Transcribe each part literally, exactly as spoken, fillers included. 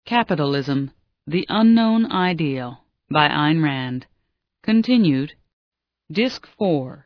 Capitalism, the Unknown Ideal by Ayn Rand. Continued. Disc four.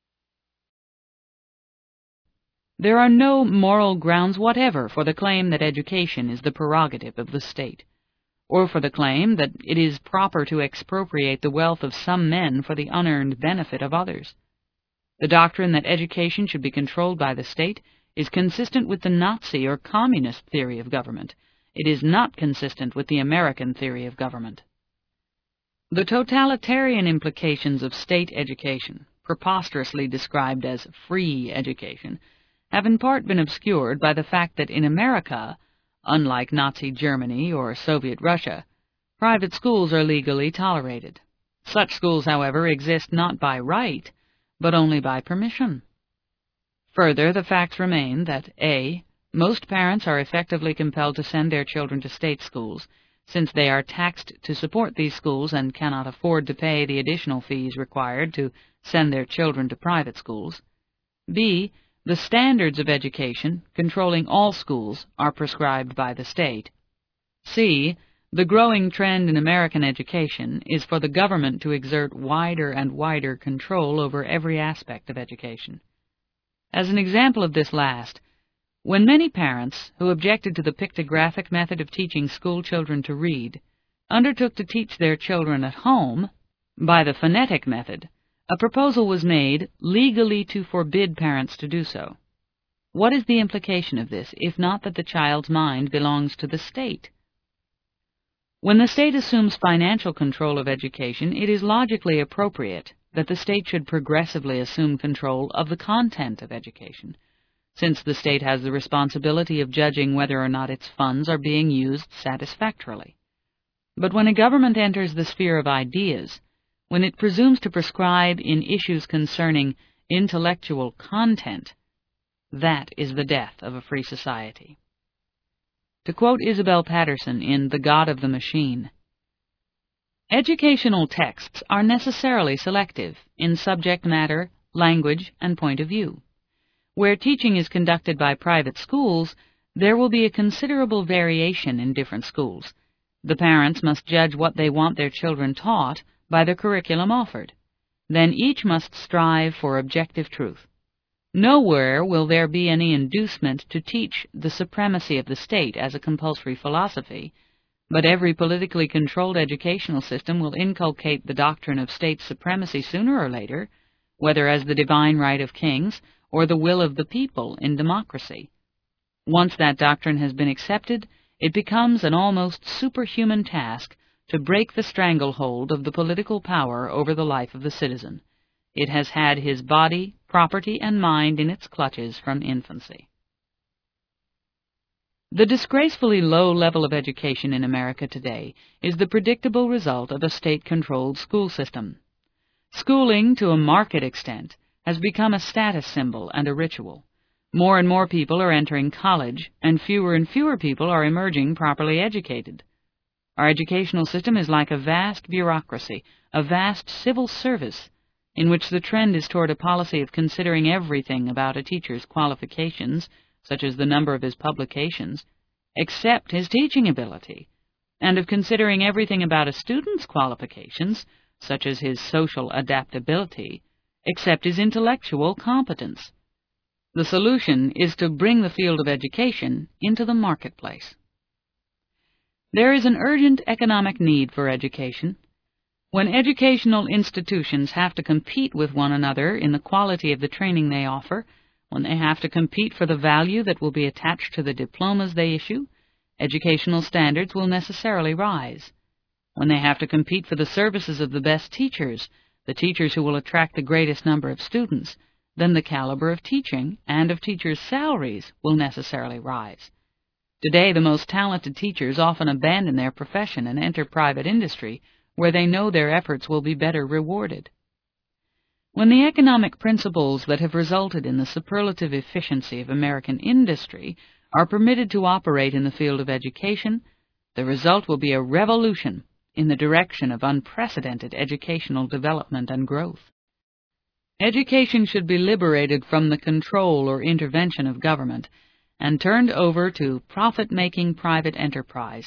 There are no moral grounds whatever for the claim that education is the prerogative of the state, or for the claim that it is proper to expropriate the wealth of some men for the unearned benefit of others. The doctrine that education should be controlled by the state is consistent with the Nazi or communist theory of government. It is not consistent with the American theory of government. The totalitarian implications of state education, preposterously described as free education, have in part been obscured by the fact that in America, unlike Nazi Germany or Soviet Russia, private schools are legally tolerated. Such schools, however, exist not by right, but only by permission. Further, the facts remain that A. Most parents are effectively compelled to send their children to state schools, since they are taxed to support these schools and cannot afford to pay the additional fees required to send their children to private schools. B. The standards of education, controlling all schools, are prescribed by the state. C. The growing trend in American education is for the government to exert wider and wider control over every aspect of education. As an example of this last, when many parents, who objected to the pictographic method of teaching school children to read, undertook to teach their children at home by the phonetic method, a proposal was made legally to forbid parents to do so. What is the implication of this, if not that the child's mind belongs to the state? When the state assumes financial control of education, it is logically appropriate that the state should progressively assume control of the content of education, since the state has the responsibility of judging whether or not its funds are being used satisfactorily. But when a government enters the sphere of ideas, when it presumes to prescribe in issues concerning intellectual content, that is the death of a free society. To quote Isabel Patterson in The God of the Machine, educational texts are necessarily selective in subject matter, language, and point of view. Where teaching is conducted by private schools, there will be a considerable variation in different schools. The parents must judge what they want their children taught by the curriculum offered. Then each must strive for objective truth. Nowhere will there be any inducement to teach the supremacy of the state as a compulsory philosophy, but every politically controlled educational system will inculcate the doctrine of state supremacy sooner or later, whether as the divine right of kings or the will of the people in democracy. Once that doctrine has been accepted, it becomes an almost superhuman task to break the stranglehold of the political power over the life of the citizen. It has had his body, property, and mind in its clutches from infancy. The disgracefully low level of education in America today is the predictable result of a state-controlled school system. Schooling, to a marked extent, has become a status symbol and a ritual. More and more people are entering college, and fewer and fewer people are emerging properly educated. Our educational system is like a vast bureaucracy, a vast civil service, in which the trend is toward a policy of considering everything about a teacher's qualifications, such as the number of his publications, except his teaching ability, and of considering everything about a student's qualifications, such as his social adaptability, except his intellectual competence. The solution is to bring the field of education into the marketplace. There is an urgent economic need for education. When educational institutions have to compete with one another in the quality of the training they offer, when they have to compete for the value that will be attached to the diplomas they issue, educational standards will necessarily rise. When they have to compete for the services of the best teachers, the teachers who will attract the greatest number of students, then the caliber of teaching and of teachers' salaries will necessarily rise. Today, the most talented teachers often abandon their profession and enter private industry, where they know their efforts will be better rewarded. When the economic principles that have resulted in the superlative efficiency of American industry are permitted to operate in the field of education, the result will be a revolution in the direction of unprecedented educational development and growth. Education should be liberated from the control or intervention of government and turned over to profit-making private enterprise,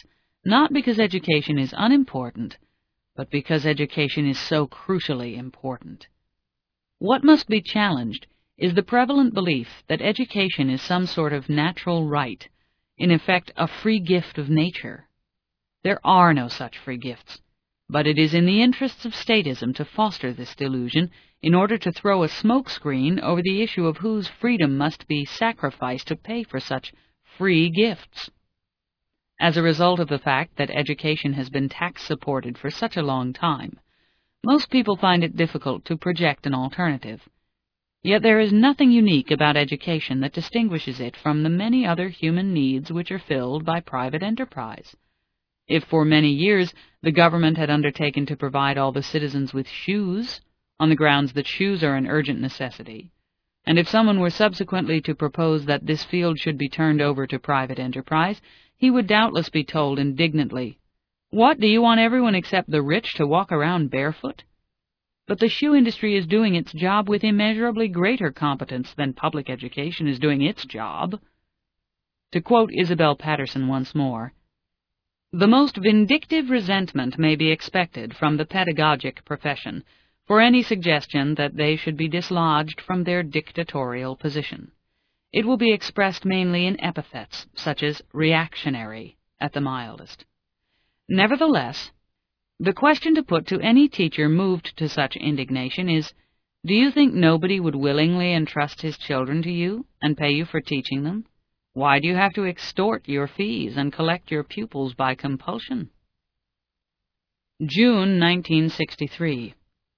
not because education is unimportant, but because education is so crucially important. What must be challenged is the prevalent belief that education is some sort of natural right, in effect a free gift of nature. There are no such free gifts, but it is in the interests of statism to foster this delusion in order to throw a smokescreen over the issue of whose freedom must be sacrificed to pay for such free gifts. As a result of the fact that education has been tax-supported for such a long time, most people find it difficult to project an alternative. Yet there is nothing unique about education that distinguishes it from the many other human needs which are filled by private enterprise. If for many years the government had undertaken to provide all the citizens with shoes, on the grounds that shoes are an urgent necessity, and if someone were subsequently to propose that this field should be turned over to private enterprise, he would doubtless be told indignantly, "What, do you want everyone except the rich to walk around barefoot?" But the shoe industry is doing its job with immeasurably greater competence than public education is doing its job. To quote Isabel Patterson once more, "The most vindictive resentment may be expected from the pedagogic profession for any suggestion that they should be dislodged from their dictatorial position. It will be expressed mainly in epithets, such as reactionary, at the mildest. Nevertheless, the question to put to any teacher moved to such indignation is, do you think nobody would willingly entrust his children to you and pay you for teaching them? Why do you have to extort your fees and collect your pupils by compulsion?" June nineteen sixty-three.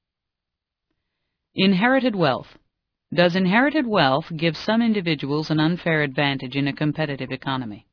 Inherited wealth. Does inherited wealth give some individuals an unfair advantage in a competitive economy?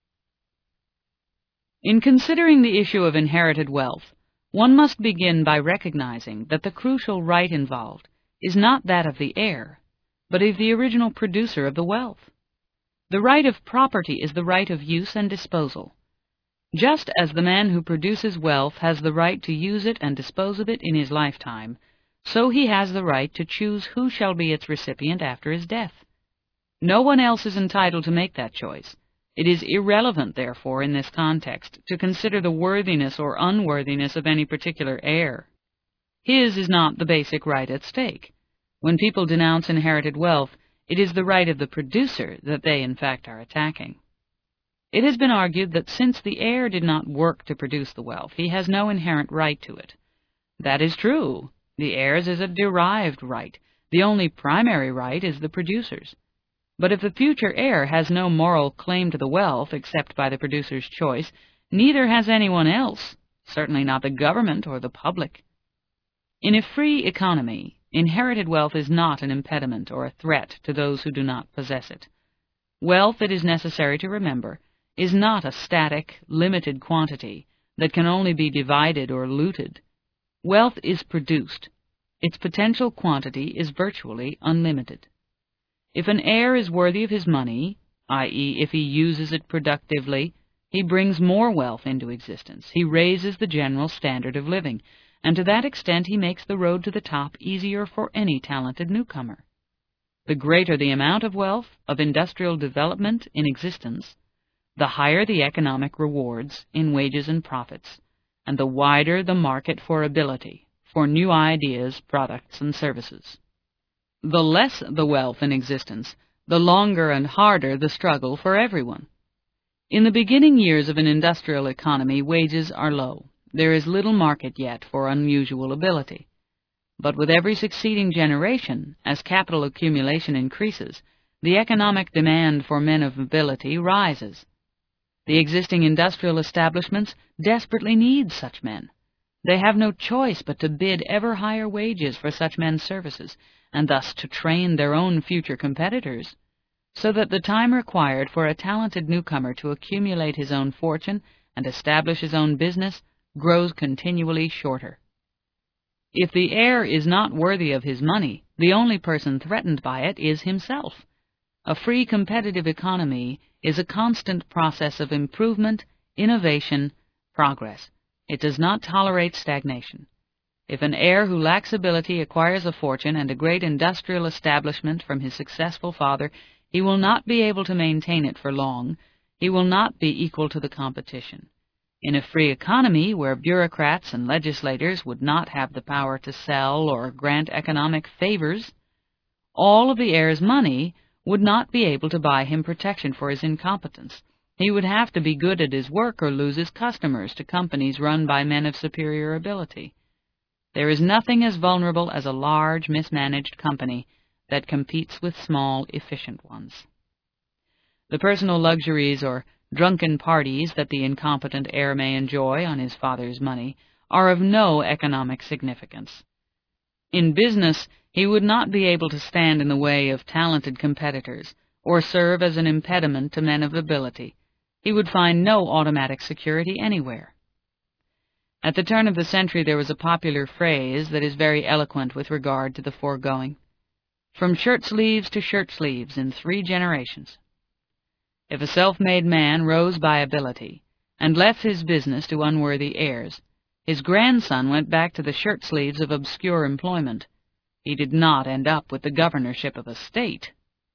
In considering the issue of inherited wealth, one must begin by recognizing that the crucial right involved is not that of the heir, but of the original producer of the wealth. The right of property is the right of use and disposal. Just as the man who produces wealth has the right to use it and dispose of it in his lifetime, so he has the right to choose who shall be its recipient after his death. No one else is entitled to make that choice. It is irrelevant, therefore, in this context, to consider the worthiness or unworthiness of any particular heir. His is not the basic right at stake. When people denounce inherited wealth, it is the right of the producer that they, in fact, are attacking. It has been argued that since the heir did not work to produce the wealth, he has no inherent right to it. That is true. The heir's is a derived right. The only primary right is the producer's. But if the future heir has no moral claim to the wealth except by the producer's choice, neither has anyone else, certainly not the government or the public. In a free economy, inherited wealth is not an impediment or a threat to those who do not possess it. Wealth, it is necessary to remember, is not a static, limited quantity that can only be divided or looted. Wealth is produced. Its potential quantity is virtually unlimited. If an heir is worthy of his money, that is, if he uses it productively, he brings more wealth into existence. He raises the general standard of living, and to that extent he makes the road to the top easier for any talented newcomer. The greater the amount of wealth, of industrial development in existence, the higher the economic rewards in wages and profits, and the wider the market for ability, for new ideas, products, and services. The less the wealth in existence, the longer and harder the struggle for everyone. In the beginning years of an industrial economy, wages are low. There is little market yet for unusual ability. But with every succeeding generation, as capital accumulation increases, the economic demand for men of ability rises. The existing industrial establishments desperately need such men. They have no choice but to bid ever higher wages for such men's services, and thus to train their own future competitors, so that the time required for a talented newcomer to accumulate his own fortune and establish his own business grows continually shorter. If the heir is not worthy of his money, the only person threatened by it is himself. A free competitive economy is a constant process of improvement, innovation, progress. It does not tolerate stagnation. If an heir who lacks ability acquires a fortune and a great industrial establishment from his successful father, he will not be able to maintain it for long. He will not be equal to the competition. In a free economy where bureaucrats and legislators would not have the power to sell or grant economic favors, all of the heir's money would not be able to buy him protection for his incompetence. He would have to be good at his work or lose his customers to companies run by men of superior ability. There is nothing as vulnerable as a large, mismanaged company that competes with small, efficient ones. The personal luxuries or drunken parties that the incompetent heir may enjoy on his father's money are of no economic significance. In business, he would not be able to stand in the way of talented competitors or serve as an impediment to men of ability. He would find no automatic security anywhere. At the turn of the century there was a popular phrase that is very eloquent with regard to the foregoing. From shirt-sleeves to shirt-sleeves in three generations. If a self-made man rose by ability and left his business to unworthy heirs, his grandson went back to the shirt-sleeves of obscure employment. He did not end up with the governorship of a state.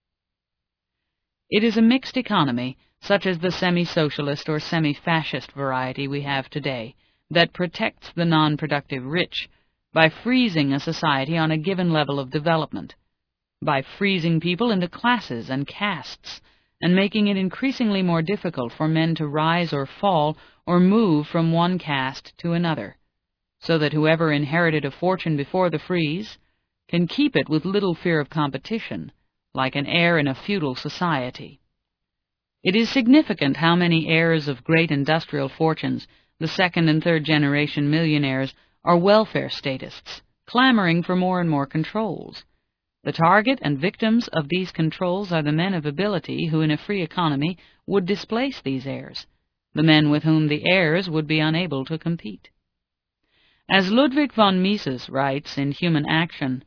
It is a mixed economy, such as the semi-socialist or semi-fascist variety we have today, that protects the non-productive rich by freezing a society on a given level of development, by freezing people into classes and castes, and making it increasingly more difficult for men to rise or fall or move from one caste to another, so that whoever inherited a fortune before the freeze can keep it with little fear of competition, like an heir in a feudal society. It is significant how many heirs of great industrial fortunes, the second and third generation millionaires, are welfare statists, clamoring for more and more controls. The target and victims of these controls are the men of ability who in a free economy would displace these heirs, the men with whom the heirs would be unable to compete. As Ludwig von Mises writes in Human Action,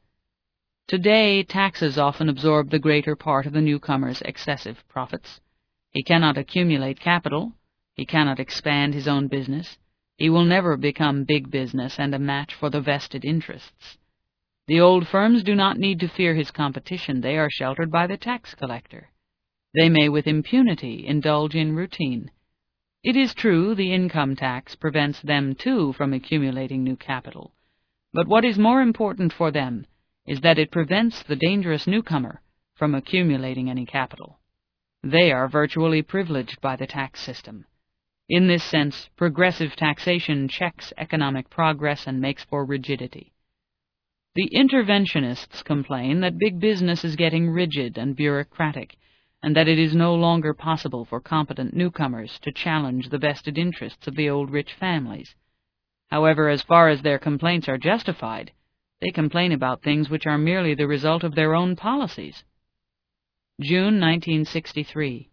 "Today taxes often absorb the greater part of the newcomer's excessive profits. He cannot accumulate capital, he cannot expand his own business, he will never become big business and a match for the vested interests. The old firms do not need to fear his competition, they are sheltered by the tax collector. They may with impunity indulge in routine. It is true the income tax prevents them too from accumulating new capital, but what is more important for them is that it prevents the dangerous newcomer from accumulating any capital. They are virtually privileged by the tax system. In this sense, progressive taxation checks economic progress and makes for rigidity. The interventionists complain that big business is getting rigid and bureaucratic, and that it is no longer possible for competent newcomers to challenge the vested interests of the old rich families. However, as far as their complaints are justified, they complain about things which are merely the result of their own policies." June nineteen sixty-three.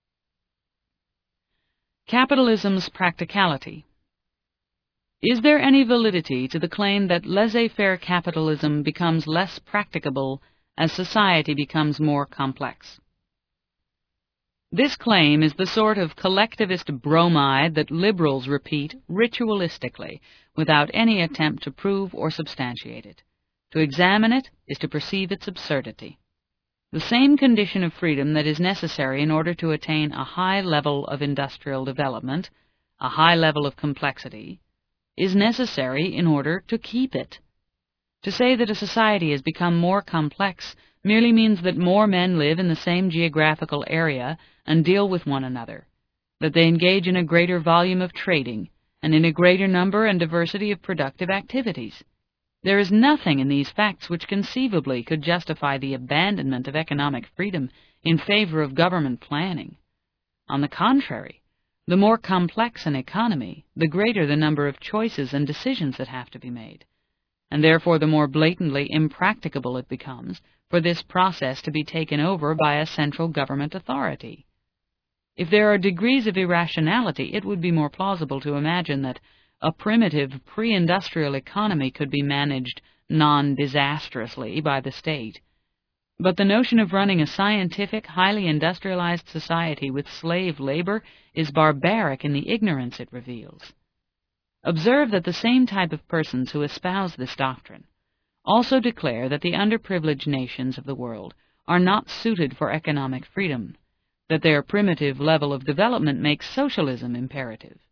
Capitalism's practicality. Is there any validity to the claim that laissez-faire capitalism becomes less practicable as society becomes more complex? This claim is the sort of collectivist bromide that liberals repeat ritualistically, without any attempt to prove or substantiate it. To examine it is to perceive its absurdity. The same condition of freedom that is necessary in order to attain a high level of industrial development, a high level of complexity, is necessary in order to keep it. To say that a society has become more complex merely means that more men live in the same geographical area and deal with one another, that they engage in a greater volume of trading, and in a greater number and diversity of productive activities. There is nothing in these facts which conceivably could justify the abandonment of economic freedom in favor of government planning. On the contrary, the more complex an economy, the greater the number of choices and decisions that have to be made, and therefore the more blatantly impracticable it becomes for this process to be taken over by a central government authority. If there are degrees of irrationality, it would be more plausible to imagine that a primitive pre-industrial economy could be managed non-disastrously by the state. But the notion of running a scientific, highly industrialized society with slave labor is barbaric in the ignorance it reveals. Observe that the same type of persons who espouse this doctrine also declare that the underprivileged nations of the world are not suited for economic freedom, that their primitive level of development makes socialism imperative,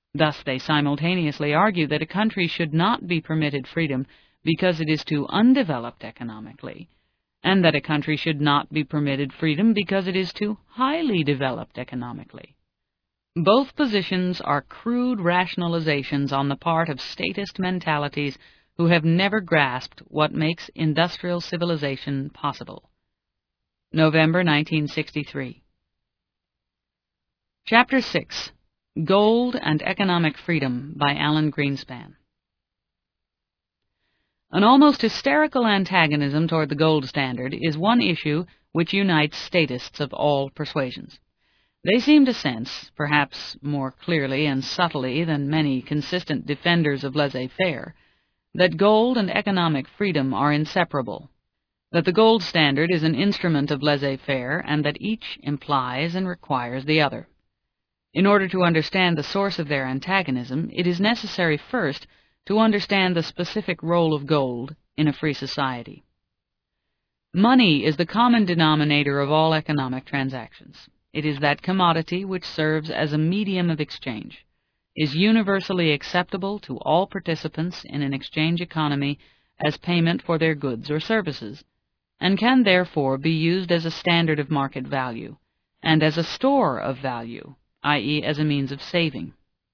Thus they simultaneously argue that a country should not be permitted freedom because it is too undeveloped economically, and that a country should not be permitted freedom because it is too highly developed economically. Both positions are crude rationalizations on the part of statist mentalities who have never grasped what makes industrial civilization possible. November nineteen sixty-three. Chapter six. Gold and Economic Freedom by Alan Greenspan. An almost hysterical antagonism toward the gold standard is one issue which unites statists of all persuasions. They seem to sense, perhaps more clearly and subtly than many consistent defenders of laissez-faire, that gold and economic freedom are inseparable, that the gold standard is an instrument of laissez-faire, and that each implies and requires the other. In order to understand the source of their antagonism, it is necessary first to understand the specific role of gold in a free society. Money is the common denominator of all economic transactions. It is that commodity which serves as a medium of exchange, is universally acceptable to all participants in an exchange economy as payment for their goods or services, and can therefore be used as a standard of market value, and as a store of value, that is, as a means of saving.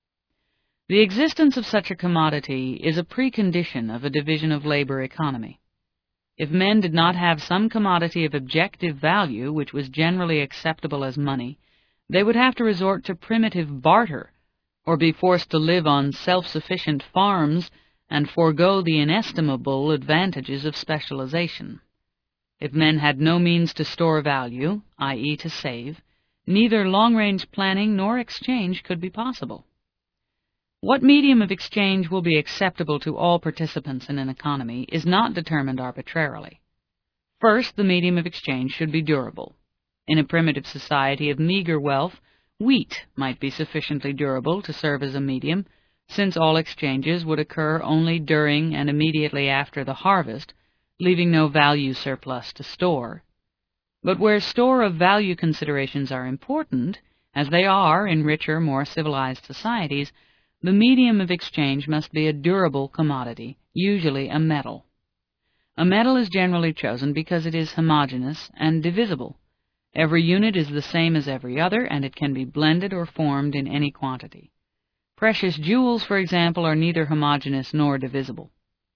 The existence of such a commodity is a precondition of a division of labor economy. If men did not have some commodity of objective value which was generally acceptable as money, they would have to resort to primitive barter, or be forced to live on self-sufficient farms and forego the inestimable advantages of specialization. If men had no means to store value, that is to save, neither long-range planning nor exchange could be possible. What medium of exchange will be acceptable to all participants in an economy is not determined arbitrarily. First, the medium of exchange should be durable. In a primitive society of meager wealth, wheat might be sufficiently durable to serve as a medium, since all exchanges would occur only during and immediately after the harvest, leaving no value surplus to store. But where store of value considerations are important, as they are in richer, more civilized societies, the medium of exchange must be a durable commodity, usually a metal. A metal is generally chosen because it is homogeneous and divisible. Every unit is the same as every other, and it can be blended or formed in any quantity. Precious jewels, for example, are neither homogeneous nor divisible.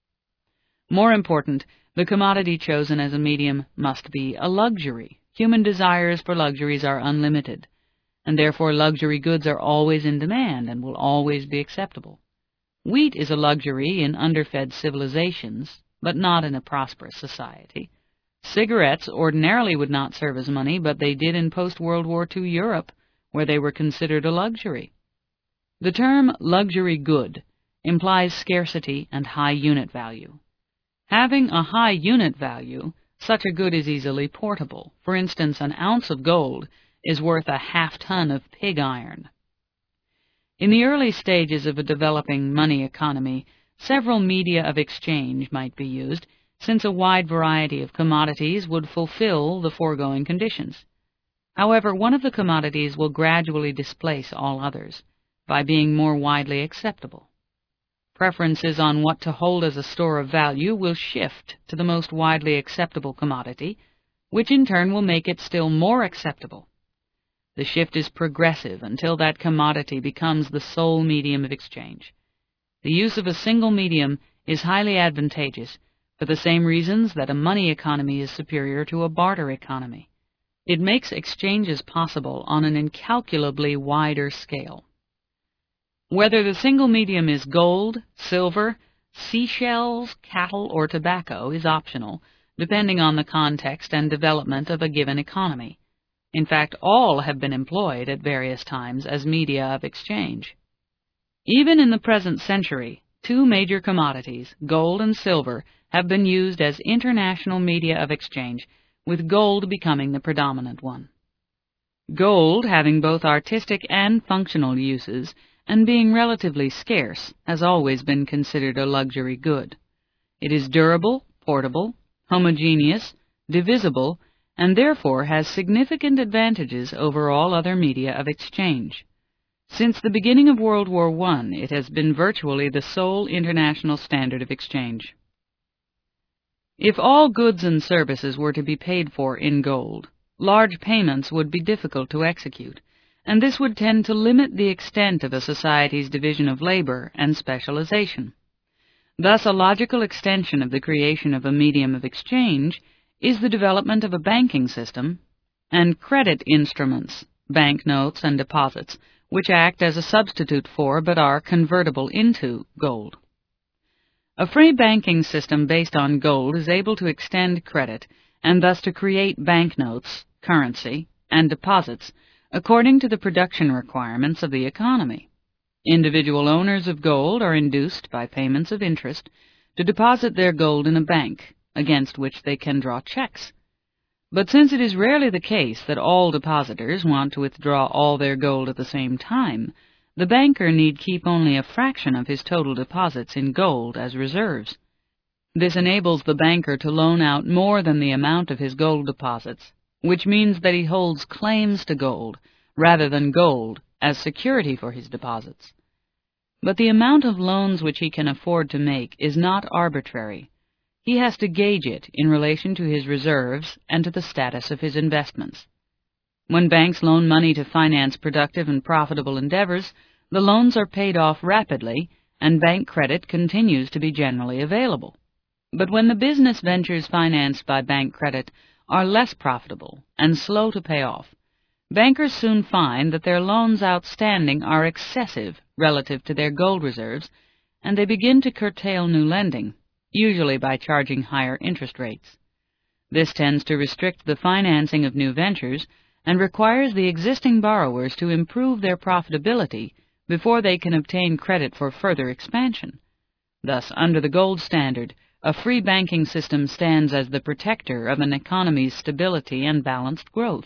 More important, the commodity chosen as a medium must be a luxury. Human desires for luxuries are unlimited, and therefore luxury goods are always in demand and will always be acceptable. Wheat is a luxury in underfed civilizations, but not in a prosperous society. Cigarettes ordinarily would not serve as money, but they did in post-World War Two Europe, where they were considered a luxury. The term luxury good implies scarcity and high unit value. Having a high unit value, such a good is easily portable. For instance, an ounce of gold is worth a half-ton of pig iron. In the early stages of a developing money economy, several media of exchange might be used, since a wide variety of commodities would fulfill the foregoing conditions. However, one of the commodities will gradually displace all others by being more widely acceptable. Preferences on what to hold as a store of value will shift to the most widely acceptable commodity, which in turn will make it still more acceptable. The shift is progressive until that commodity becomes the sole medium of exchange. The use of a single medium is highly advantageous for the same reasons that a money economy is superior to a barter economy. It makes exchanges possible on an incalculably wider scale. Whether the single medium is gold, silver, seashells, cattle, or tobacco is optional, depending on the context and development of a given economy. In fact, all have been employed at various times as media of exchange. Even in the present century, two major commodities, gold and silver, have been used as international media of exchange, with gold becoming the predominant one. Gold, having both artistic and functional uses, and being relatively scarce, has always been considered a luxury good. It is durable, portable, homogeneous, divisible, and therefore has significant advantages over all other media of exchange. Since the beginning of World War One, it has been virtually the sole international standard of exchange. If all goods and services were to be paid for in gold, large payments would be difficult to execute, and this would tend to limit the extent of a society's division of labor and specialization. Thus, a logical extension of the creation of a medium of exchange is the development of a banking system and credit instruments, banknotes and deposits, which act as a substitute for but are convertible into gold. A free banking system based on gold is able to extend credit and thus to create banknotes, currency, and deposits according to the production requirements of the economy. Individual owners of gold are induced by payments of interest to deposit their gold in a bank, against which they can draw checks. But since it is rarely the case that all depositors want to withdraw all their gold at the same time, the banker need keep only a fraction of his total deposits in gold as reserves. This enables the banker to loan out more than the amount of his gold deposits, which means that he holds claims to gold rather than gold as security for his deposits. But the amount of loans which he can afford to make is not arbitrary. He has to gauge it in relation to his reserves and to the status of his investments. When banks loan money to finance productive and profitable endeavors, the loans are paid off rapidly, and bank credit continues to be generally available. But when the business ventures financed by bank credit are less profitable and slow to pay off, bankers soon find that their loans outstanding are excessive relative to their gold reserves, and they begin to curtail new lending, usually by charging higher interest rates. This tends to restrict the financing of new ventures and requires the existing borrowers to improve their profitability before they can obtain credit for further expansion. Thus, under the gold standard, a free banking system stands as the protector of an economy's stability and balanced growth.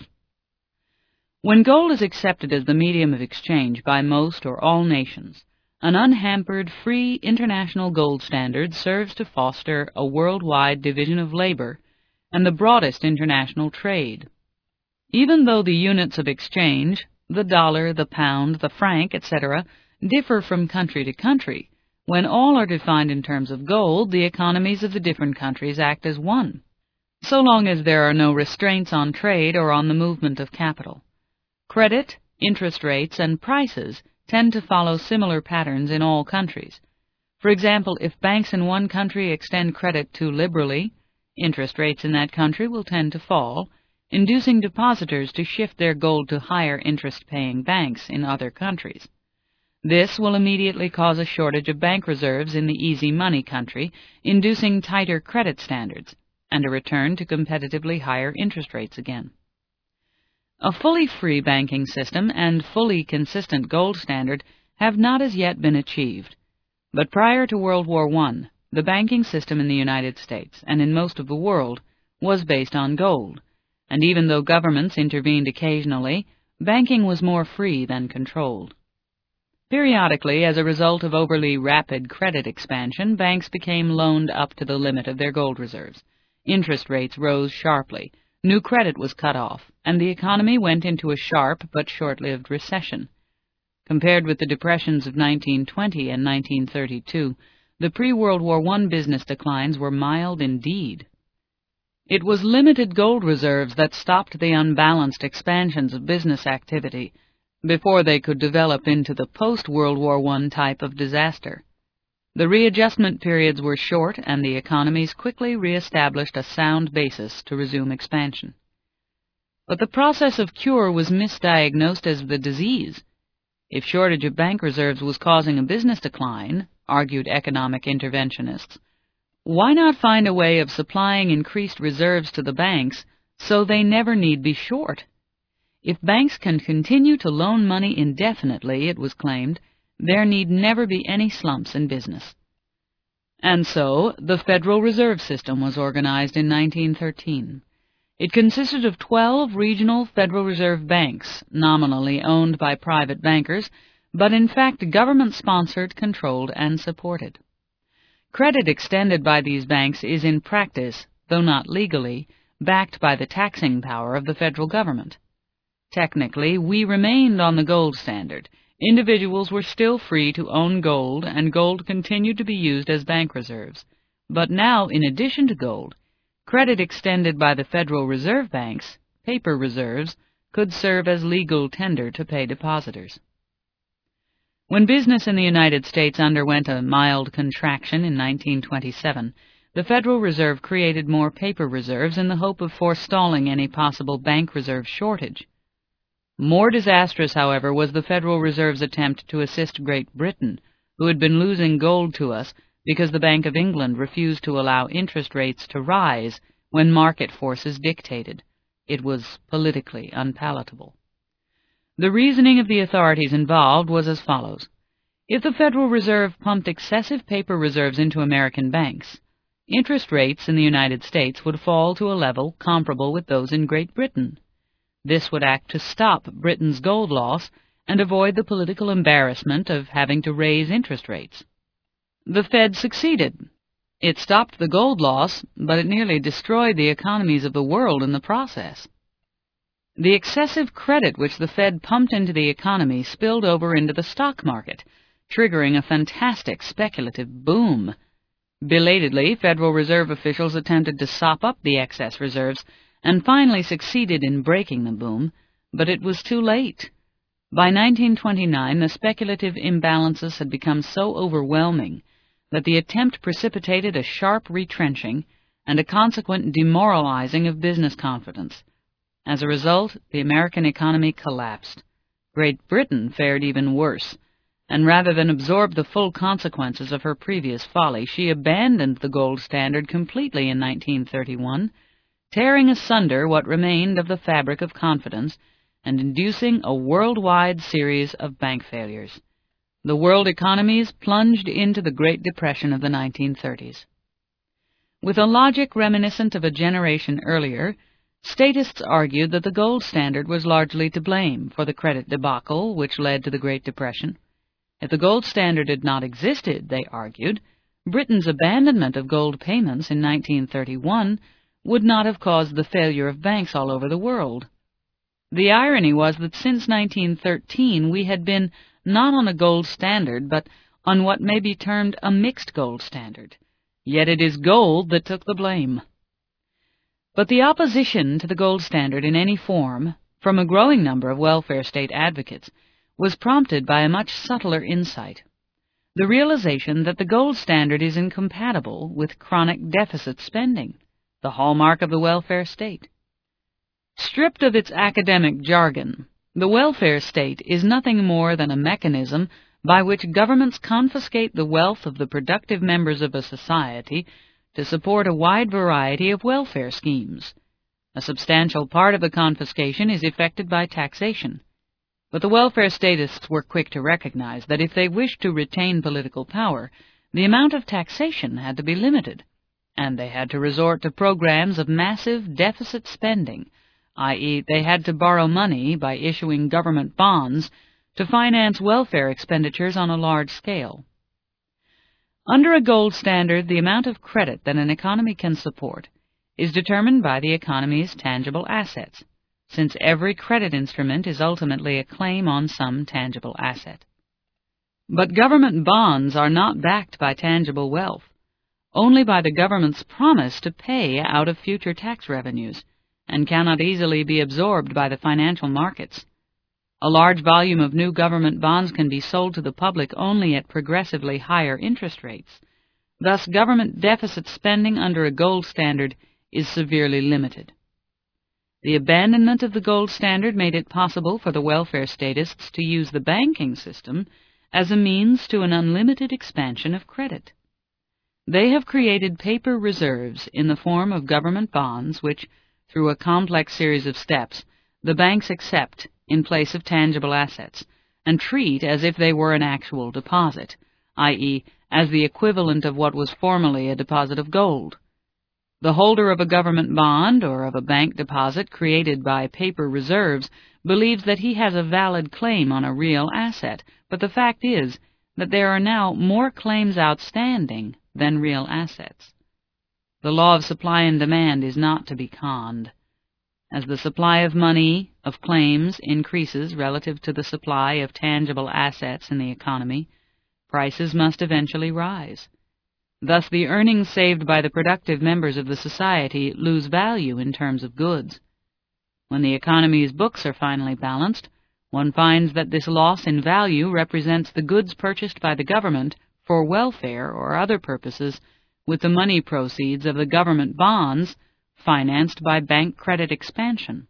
When gold is accepted as the medium of exchange by most or all nations, an unhampered, free international gold standard serves to foster a worldwide division of labor and the broadest international trade. Even though the units of exchange, the dollar, the pound, the franc, et cetera, differ from country to country, when all are defined in terms of gold, the economies of the different countries act as one, so long as there are no restraints on trade or on the movement of capital. Credit, interest rates, and prices tend to follow similar patterns in all countries. For example, if banks in one country extend credit too liberally, interest rates in that country will tend to fall, inducing depositors to shift their gold to higher interest-paying banks in other countries. This will immediately cause a shortage of bank reserves in the easy money country, inducing tighter credit standards, and a return to competitively higher interest rates again. A fully free banking system and fully consistent gold standard have not as yet been achieved. But prior to World War One, the banking system in the United States and in most of the world was based on gold, and even though governments intervened occasionally, banking was more free than controlled. Periodically, as a result of overly rapid credit expansion, banks became loaned up to the limit of their gold reserves. Interest rates rose sharply, new credit was cut off, and the economy went into a sharp but short-lived recession. Compared with the depressions of nineteen twenty and nineteen thirty-two, the pre-World War One business declines were mild indeed. It was limited gold reserves that stopped the unbalanced expansions of business activity before they could develop into the post-World War One type of disaster. The readjustment periods were short, and the economies quickly re-established a sound basis to resume expansion. But the process of cure was misdiagnosed as the disease. If shortage of bank reserves was causing a business decline, argued economic interventionists, why not find a way of supplying increased reserves to the banks so they never need be short? If banks can continue to loan money indefinitely, it was claimed, there need never be any slumps in business. And so, the Federal Reserve System was organized in nineteen thirteen. It consisted of twelve regional Federal Reserve banks, nominally owned by private bankers, but in fact government-sponsored, controlled, and supported. Credit extended by these banks is in practice, though not legally, backed by the taxing power of the federal government. Technically, we remained on the gold standard, individuals were still free to own gold, and gold continued to be used as bank reserves. But now, in addition to gold, credit extended by the Federal Reserve banks, paper reserves, could serve as legal tender to pay depositors. When business in the United States underwent a mild contraction in nineteen twenty-seven, the Federal Reserve created more paper reserves in the hope of forestalling any possible bank reserve shortage. More disastrous, however, was the Federal Reserve's attempt to assist Great Britain, who had been losing gold to us because the Bank of England refused to allow interest rates to rise when market forces dictated. It was politically unpalatable. The reasoning of the authorities involved was as follows. If the Federal Reserve pumped excessive paper reserves into American banks, interest rates in the United States would fall to a level comparable with those in Great Britain. This would act to stop Britain's gold loss and avoid the political embarrassment of having to raise interest rates. The Fed succeeded. It stopped the gold loss, but it nearly destroyed the economies of the world in the process. The excessive credit which the Fed pumped into the economy spilled over into the stock market, triggering a fantastic speculative boom. Belatedly, Federal Reserve officials attempted to sop up the excess reserves and finally succeeded in breaking the boom, but it was too late. By nineteen twenty-nine, the speculative imbalances had become so overwhelming that the attempt precipitated a sharp retrenching and a consequent demoralizing of business confidence. As a result, the American economy collapsed. Great Britain fared even worse, and rather than absorb the full consequences of her previous folly, she abandoned the gold standard completely in nineteen thirty-one, tearing asunder what remained of the fabric of confidence and inducing a worldwide series of bank failures. The world economies plunged into the Great Depression of the nineteen thirties. With a logic reminiscent of a generation earlier, statists argued that the gold standard was largely to blame for the credit debacle which led to the Great Depression. If the gold standard had not existed, they argued, Britain's abandonment of gold payments in nineteen thirty-one would not have caused the failure of banks all over the world. The irony was that since nineteen thirteen we had been not on a gold standard, but on what may be termed a mixed gold standard. Yet it is gold that took the blame. But the opposition to the gold standard in any form, from a growing number of welfare state advocates, was prompted by a much subtler insight, the realization that the gold standard is incompatible with chronic deficit spending, the hallmark of the welfare state. Stripped of its academic jargon, the welfare state is nothing more than a mechanism by which governments confiscate the wealth of the productive members of a society to support a wide variety of welfare schemes. A substantial part of the confiscation is effected by taxation. But the welfare statists were quick to recognize that if they wished to retain political power, the amount of taxation had to be limited, and they had to resort to programs of massive deficit spending, that is, they had to borrow money by issuing government bonds to finance welfare expenditures on a large scale. Under a gold standard, the amount of credit that an economy can support is determined by the economy's tangible assets, since every credit instrument is ultimately a claim on some tangible asset. But government bonds are not backed by tangible wealth, only by the government's promise to pay out of future tax revenues, and cannot easily be absorbed by the financial markets. A large volume of new government bonds can be sold to the public only at progressively higher interest rates. Thus, government deficit spending under a gold standard is severely limited. The abandonment of the gold standard made it possible for the welfare statists to use the banking system as a means to an unlimited expansion of credit. They have created paper reserves in the form of government bonds which, through a complex series of steps, the banks accept in place of tangible assets, and treat as if they were an actual deposit, that is, as the equivalent of what was formerly a deposit of gold. The holder of a government bond or of a bank deposit created by paper reserves believes that he has a valid claim on a real asset, but the fact is that there are now more claims outstanding than real assets. The law of supply and demand is not to be conned, As the supply of money, of claims, increases relative to the supply of tangible assets in the economy, prices must eventually rise. Thus the earnings saved by the productive members of the society lose value in terms of goods. When the economy's books are finally balanced, one finds that this loss in value represents the goods purchased by the government for welfare or other purposes with the money proceeds of the government bonds financed by bank credit expansion.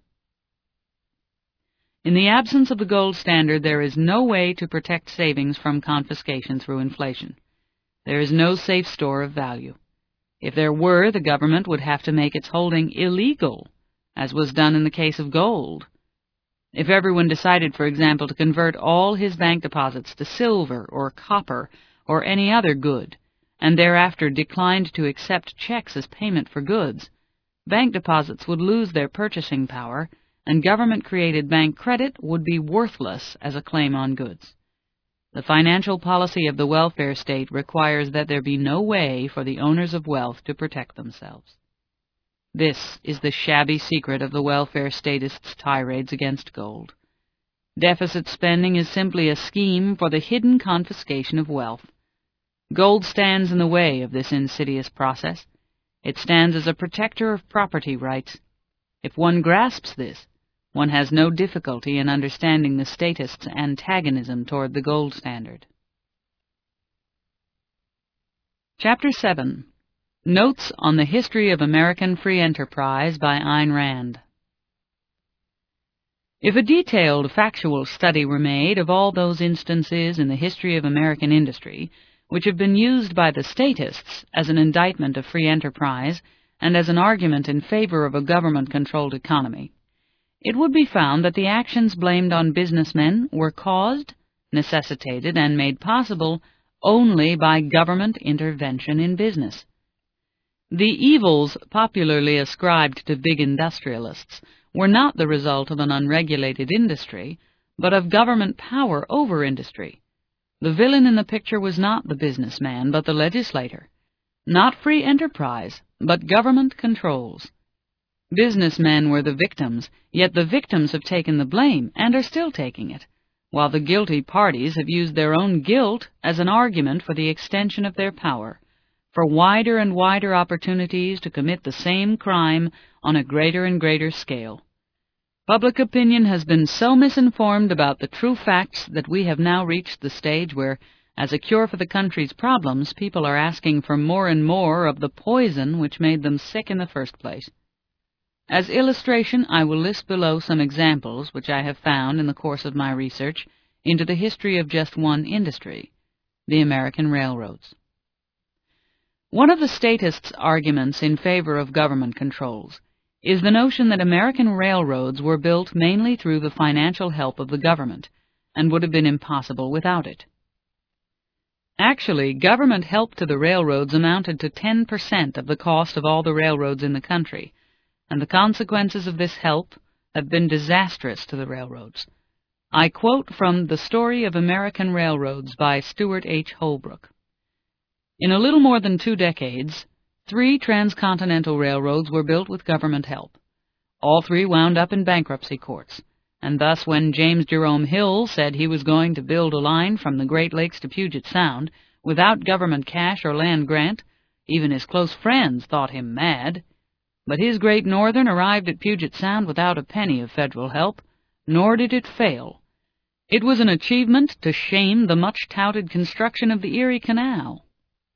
In the absence of the gold standard, there is no way to protect savings from confiscation through inflation. There is no safe store of value. If there were, the government would have to make its holding illegal, as was done in the case of gold. If everyone decided, for example, to convert all his bank deposits to silver or copper or any other good, and thereafter declined to accept checks as payment for goods, bank deposits would lose their purchasing power, and government-created bank credit would be worthless as a claim on goods. The financial policy of the welfare state requires that there be no way for the owners of wealth to protect themselves. This is the shabby secret of the welfare statists' tirades against gold. Deficit spending is simply a scheme for the hidden confiscation of wealth. Gold stands in the way of this insidious process. It stands as a protector of property rights. If one grasps this, one has no difficulty in understanding the statists' antagonism toward the gold standard. Chapter seven. Notes on the History of American Free Enterprise by Ayn Rand. If a detailed factual study were made of all those instances in the history of American industry which have been used by the statists as an indictment of free enterprise and as an argument in favor of a government-controlled economy, it would be found that the actions blamed on businessmen were caused, necessitated, and made possible only by government intervention in business. The evils popularly ascribed to big industrialists were not the result of an unregulated industry, but of government power over industry. The villain in the picture was not the businessman, but the legislator. Not free enterprise, but government controls. Businessmen were the victims, yet the victims have taken the blame and are still taking it, while the guilty parties have used their own guilt as an argument for the extension of their power, for wider and wider opportunities to commit the same crime on a greater and greater scale. Public opinion has been so misinformed about the true facts that we have now reached the stage where, as a cure for the country's problems, people are asking for more and more of the poison which made them sick in the first place. As illustration, I will list below some examples which I have found in the course of my research into the history of just one industry, the American railroads. One of the statists' arguments in favor of government controls is the notion that American railroads were built mainly through the financial help of the government, and would have been impossible without it. Actually, government help to the railroads amounted to ten percent of the cost of all the railroads in the country, and the consequences of this help have been disastrous to the railroads. I quote from The Story of American Railroads by Stewart H. Holbrook. In a little more than two decades, three transcontinental railroads were built with government help. All three wound up in bankruptcy courts, and thus when James Jerome Hill said he was going to build a line from the Great Lakes to Puget Sound without government cash or land grant, even his close friends thought him mad. But his Great Northern arrived at Puget Sound without a penny of federal help, nor did it fail. It was an achievement to shame the much-touted construction of the Erie Canal.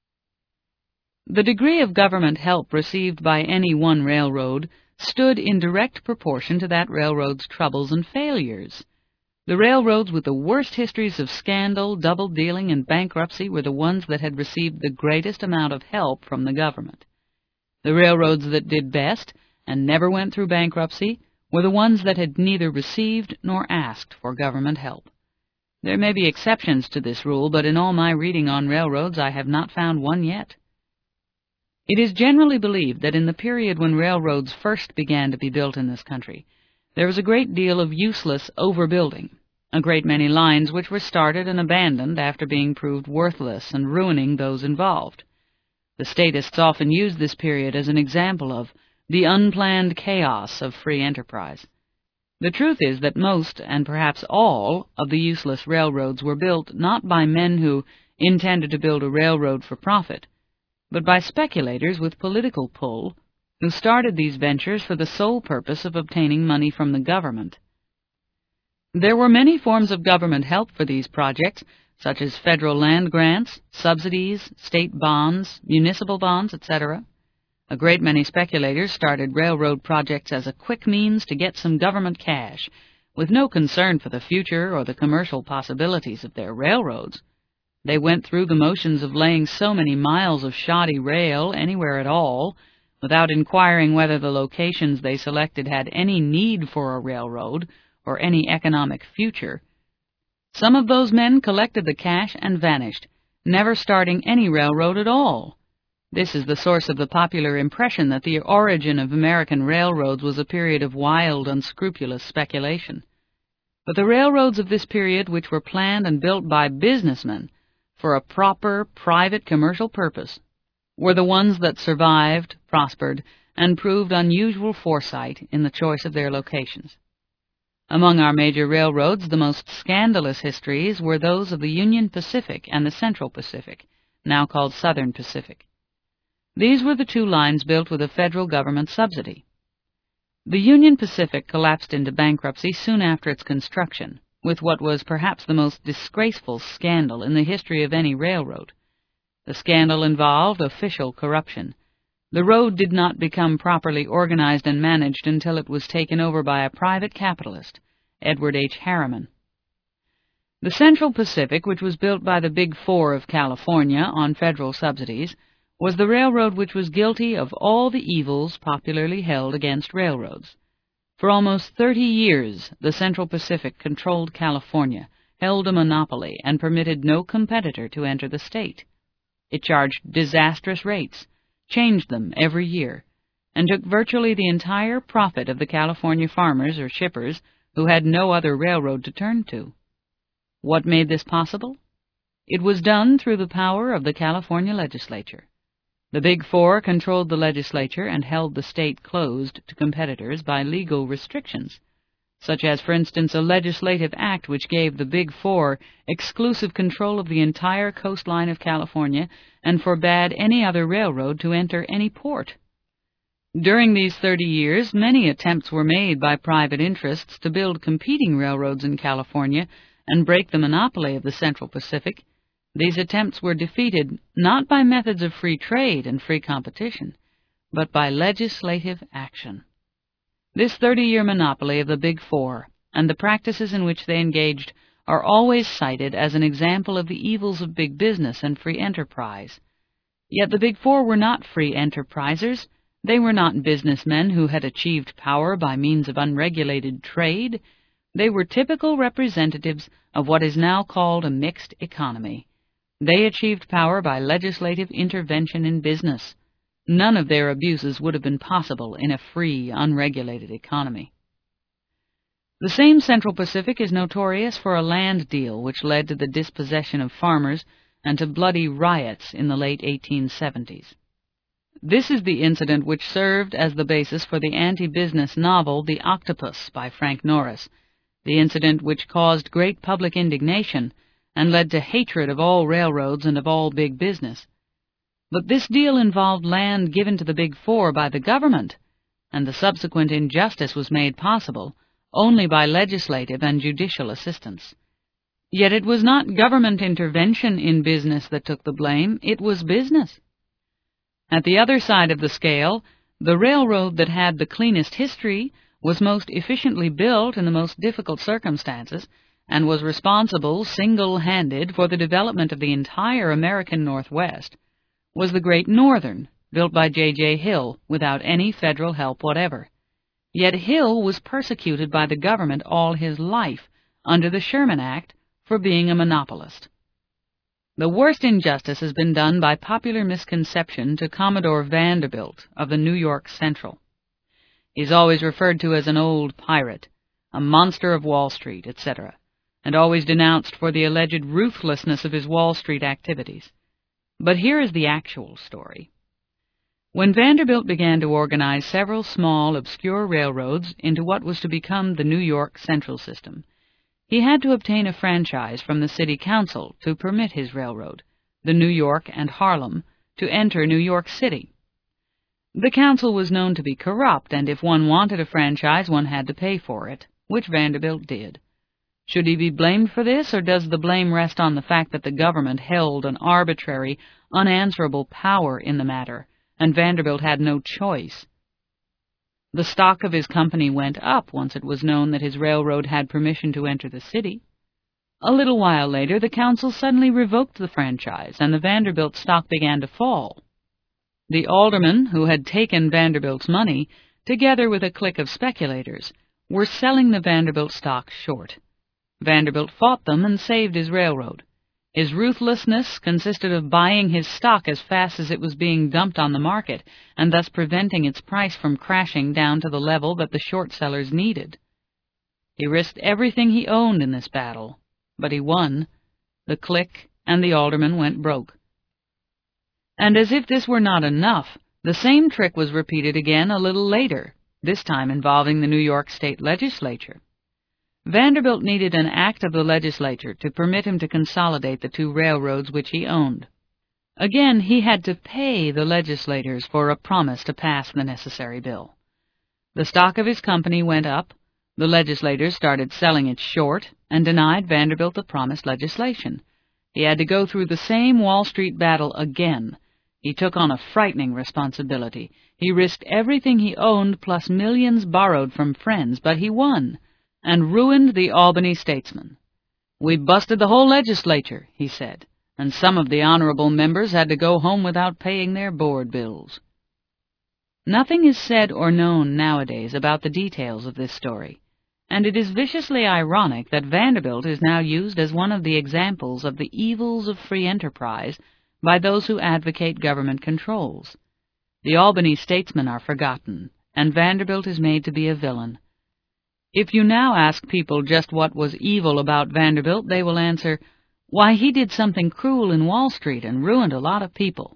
The degree of government help received by any one railroad stood in direct proportion to that railroad's troubles and failures. The railroads with the worst histories of scandal, double-dealing, and bankruptcy were the ones that had received the greatest amount of help from the government. The railroads that did best and never went through bankruptcy were the ones that had neither received nor asked for government help. There may be exceptions to this rule, but in all my reading on railroads I have not found one yet. It is generally believed that in the period when railroads first began to be built in this country, there was a great deal of useless overbuilding, a great many lines which were started and abandoned after being proved worthless and ruining those involved. The statists often use this period as an example of the unplanned chaos of free enterprise. The truth is that most, and perhaps all, of the useless railroads were built not by men who intended to build a railroad for profit, but by speculators with political pull, who started these ventures for the sole purpose of obtaining money from the government. There were many forms of government help for these projects, such as federal land grants, subsidies, state bonds, municipal bonds, et cetera. A great many speculators started railroad projects as a quick means to get some government cash, with no concern for the future or the commercial possibilities of their railroads. They went through the motions of laying so many miles of shoddy rail anywhere at all, without inquiring whether the locations they selected had any need for a railroad or any economic future. Some of those men collected the cash and vanished, never starting any railroad at all. This is the source of the popular impression that the origin of American railroads was a period of wild, unscrupulous speculation. But the railroads of this period, which were planned and built by businessmen for a proper, private commercial purpose, were the ones that survived, prospered, and proved unusual foresight in the choice of their locations. Among our major railroads, the most scandalous histories were those of the Union Pacific and the Central Pacific, now called Southern Pacific. These were the two lines built with a federal government subsidy. The Union Pacific collapsed into bankruptcy soon after its construction, with what was perhaps the most disgraceful scandal in the history of any railroad. The scandal involved official corruption. The road did not become properly organized and managed until it was taken over by a private capitalist, Edward H. Harriman. The Central Pacific, which was built by the Big Four of California on federal subsidies, was the railroad which was guilty of all the evils popularly held against railroads. For almost thirty years, the Central Pacific controlled California, held a monopoly, and permitted no competitor to enter the state. It charged disastrous rates, changed them every year, and took virtually the entire profit of the California farmers or shippers who had no other railroad to turn to. What made this possible? It was done through the power of the California legislature. The Big Four controlled the legislature and held the state closed to competitors by legal restrictions, such as, for instance, a legislative act which gave the Big Four exclusive control of the entire coastline of California and forbade any other railroad to enter any port. During these thirty years, many attempts were made by private interests to build competing railroads in California and break the monopoly of the Central Pacific. These attempts were defeated not by methods of free trade and free competition, but by legislative action. This thirty-year monopoly of the Big Four and the practices in which they engaged are always cited as an example of the evils of big business and free enterprise. Yet the Big Four were not free enterprisers. They were not businessmen who had achieved power by means of unregulated trade. They were typical representatives of what is now called a mixed economy. They achieved power by legislative intervention in business. None of their abuses would have been possible in a free, unregulated economy. The same Central Pacific is notorious for a land deal which led to the dispossession of farmers and to bloody riots in the late eighteen seventies. This is the incident which served as the basis for the anti-business novel The Octopus by Frank Norris, the incident which caused great public indignation and led to hatred of all railroads and of all big business. But this deal involved land given to the Big Four by the government, and the subsequent injustice was made possible only by legislative and judicial assistance. Yet it was not government intervention in business that took the blame, it was business. At the other side of the scale, the railroad that had the cleanest history was most efficiently built in the most difficult circumstances, and was responsible single-handed for the development of the entire American Northwest, was the Great Northern, built by J J Hill without any federal help whatever. Yet Hill was persecuted by the government all his life under the Sherman Act for being a monopolist. The worst injustice has been done by popular misconception to Commodore Vanderbilt of the New York Central. He is always referred to as an old pirate, a monster of Wall Street, et cetera, and always denounced for the alleged ruthlessness of his Wall Street activities. But here is the actual story. When Vanderbilt began to organize several small, obscure railroads into what was to become the New York Central System, he had to obtain a franchise from the city council to permit his railroad, the New York and Harlem, to enter New York City. The council was known to be corrupt, and if one wanted a franchise, one had to pay for it, which Vanderbilt did. Should he be blamed for this, or does the blame rest on the fact that the government held an arbitrary, unanswerable power in the matter, and Vanderbilt had no choice? The stock of his company went up once it was known that his railroad had permission to enter the city. A little while later, the council suddenly revoked the franchise, and the Vanderbilt stock began to fall. The aldermen who had taken Vanderbilt's money, together with a clique of speculators, were selling the Vanderbilt stock short. Vanderbilt fought them and saved his railroad. His ruthlessness consisted of buying his stock as fast as it was being dumped on the market, and thus preventing its price from crashing down to the level that the short sellers needed. He risked everything he owned in this battle, but he won. The clique and the aldermen went broke. And as if this were not enough, the same trick was repeated again a little later, this time involving the New York State Legislature. Vanderbilt needed an act of the legislature to permit him to consolidate the two railroads which he owned. Again, he had to pay the legislators for a promise to pass the necessary bill. The stock of his company went up, the legislators started selling it short, and denied Vanderbilt the promised legislation. He had to go through the same Wall Street battle again. He took on a frightening responsibility. He risked everything he owned plus millions borrowed from friends, but he won, and ruined the Albany statesman. "We busted the whole legislature," he said, and some of the honorable members had to go home without paying their board bills. Nothing is said or known nowadays about the details of this story, and it is viciously ironic that Vanderbilt is now used as one of the examples of the evils of free enterprise by those who advocate government controls. The Albany statesmen are forgotten, and Vanderbilt is made to be a villain. If you now ask people just what was evil about Vanderbilt, they will answer, "Why, he did something cruel in Wall Street and ruined a lot of people."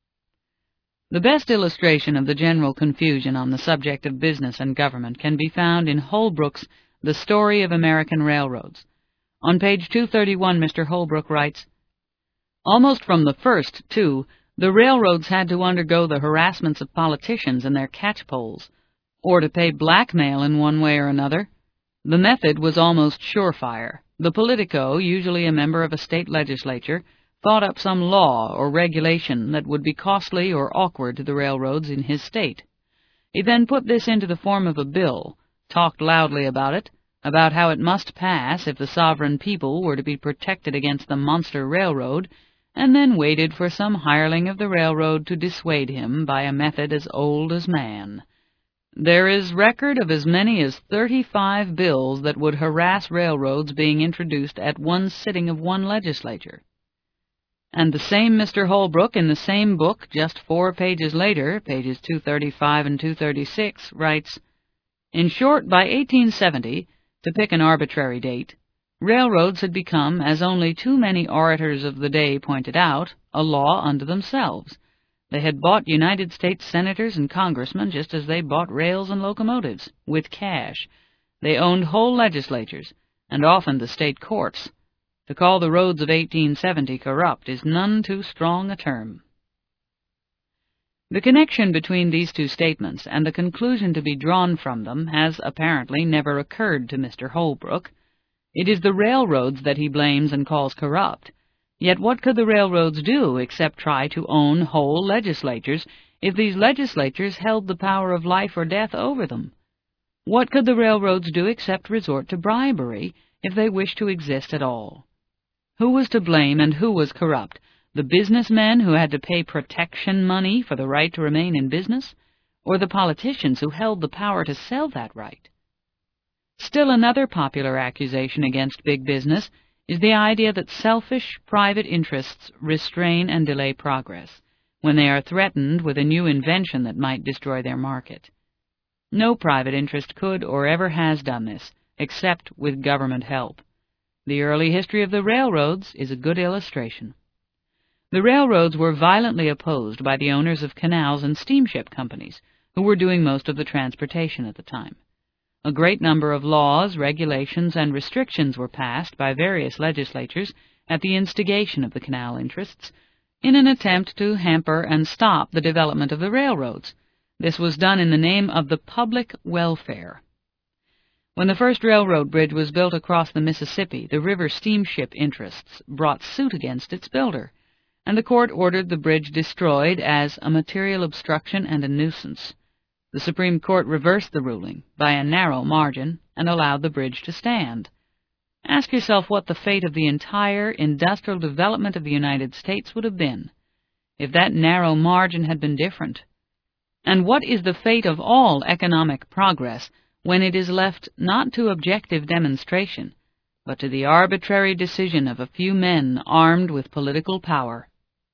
The best illustration of the general confusion on the subject of business and government can be found in Holbrook's The Story of American Railroads. On page two thirty-one, Mister Holbrook writes, "Almost from the first, too, the railroads had to undergo the harassments of politicians and their catchpoles, or to pay blackmail in one way or another. The method was almost surefire. The politico, usually a member of a state legislature, thought up some law or regulation that would be costly or awkward to the railroads in his state. He then put this into the form of a bill, talked loudly about it, about how it must pass if the sovereign people were to be protected against the monster railroad, and then waited for some hireling of the railroad to dissuade him by a method as old as man. There is record of as many as thirty-five bills that would harass railroads being introduced at one sitting of one legislature." And the same Mister Holbrook, in the same book, just four pages later, pages two thirty-five and two thirty-six, writes, "In short, by eighteen seventy, to pick an arbitrary date, railroads had become, as only too many orators of the day pointed out, a law unto themselves. They had bought United States senators and congressmen just as they bought rails and locomotives, with cash. They owned whole legislatures, and often the state courts. To call the roads of eighteen seventy corrupt is none too strong a term." The connection between these two statements and the conclusion to be drawn from them has apparently never occurred to Mister Holbrook. It is the railroads that he blames and calls corrupt. Yet what could the railroads do except try to own whole legislatures if these legislatures held the power of life or death over them? What could the railroads do except resort to bribery if they wished to exist at all? Who was to blame and who was corrupt? The businessmen who had to pay protection money for the right to remain in business, or the politicians who held the power to sell that right? Still another popular accusation against big business is the idea that selfish private interests restrain and delay progress when they are threatened with a new invention that might destroy their market. No private interest could or ever has done this, except with government help. The early history of the railroads is a good illustration. The railroads were violently opposed by the owners of canals and steamship companies, who were doing most of the transportation at the time. A great number of laws, regulations, and restrictions were passed by various legislatures at the instigation of the canal interests, in an attempt to hamper and stop the development of the railroads. This was done in the name of the public welfare. When the first railroad bridge was built across the Mississippi, the river steamship interests brought suit against its builder, and the court ordered the bridge destroyed as a material obstruction and a nuisance. The Supreme Court reversed the ruling by a narrow margin and allowed the bridge to stand. Ask yourself what the fate of the entire industrial development of the United States would have been if that narrow margin had been different. And what is the fate of all economic progress when it is left not to objective demonstration, but to the arbitrary decision of a few men armed with political power?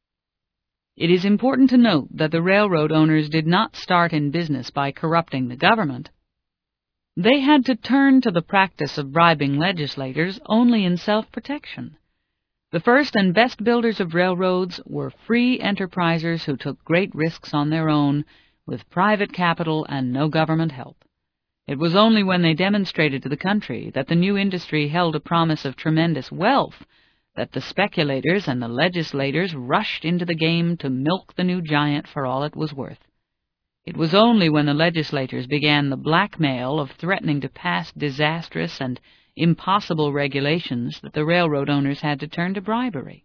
It is important to note that the railroad owners did not start in business by corrupting the government. They had to turn to the practice of bribing legislators only in self-protection. The first and best builders of railroads were free enterprisers who took great risks on their own, with private capital and no government help. It was only when they demonstrated to the country that the new industry held a promise of tremendous wealth that the speculators and the legislators rushed into the game to milk the new giant for all it was worth. It was only when the legislators began the blackmail of threatening to pass disastrous and impossible regulations that the railroad owners had to turn to bribery.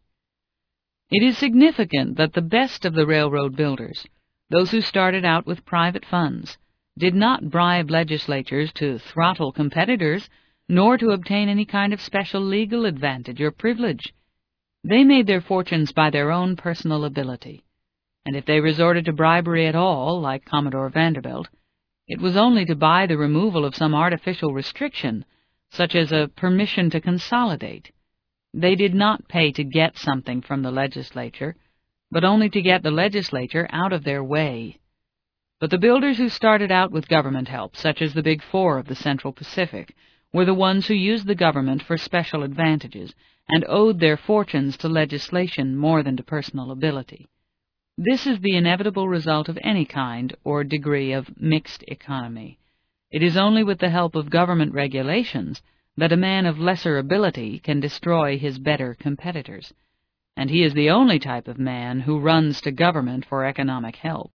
It is significant that the best of the railroad builders, those who started out with private funds, did not bribe legislatures to throttle competitors, nor to obtain any kind of special legal advantage or privilege. They made their fortunes by their own personal ability, and if they resorted to bribery at all, like Commodore Vanderbilt, it was only to buy the removal of some artificial restriction, such as a permission to consolidate. They did not pay to get something from the legislature, but only to get the legislature out of their way. But the builders who started out with government help, such as the Big Four of the Central Pacific, were the ones who used the government for special advantages and owed their fortunes to legislation more than to personal ability. This is the inevitable result of any kind or degree of mixed economy. It is only with the help of government regulations that a man of lesser ability can destroy his better competitors, and he is the only type of man who runs to government for economic help.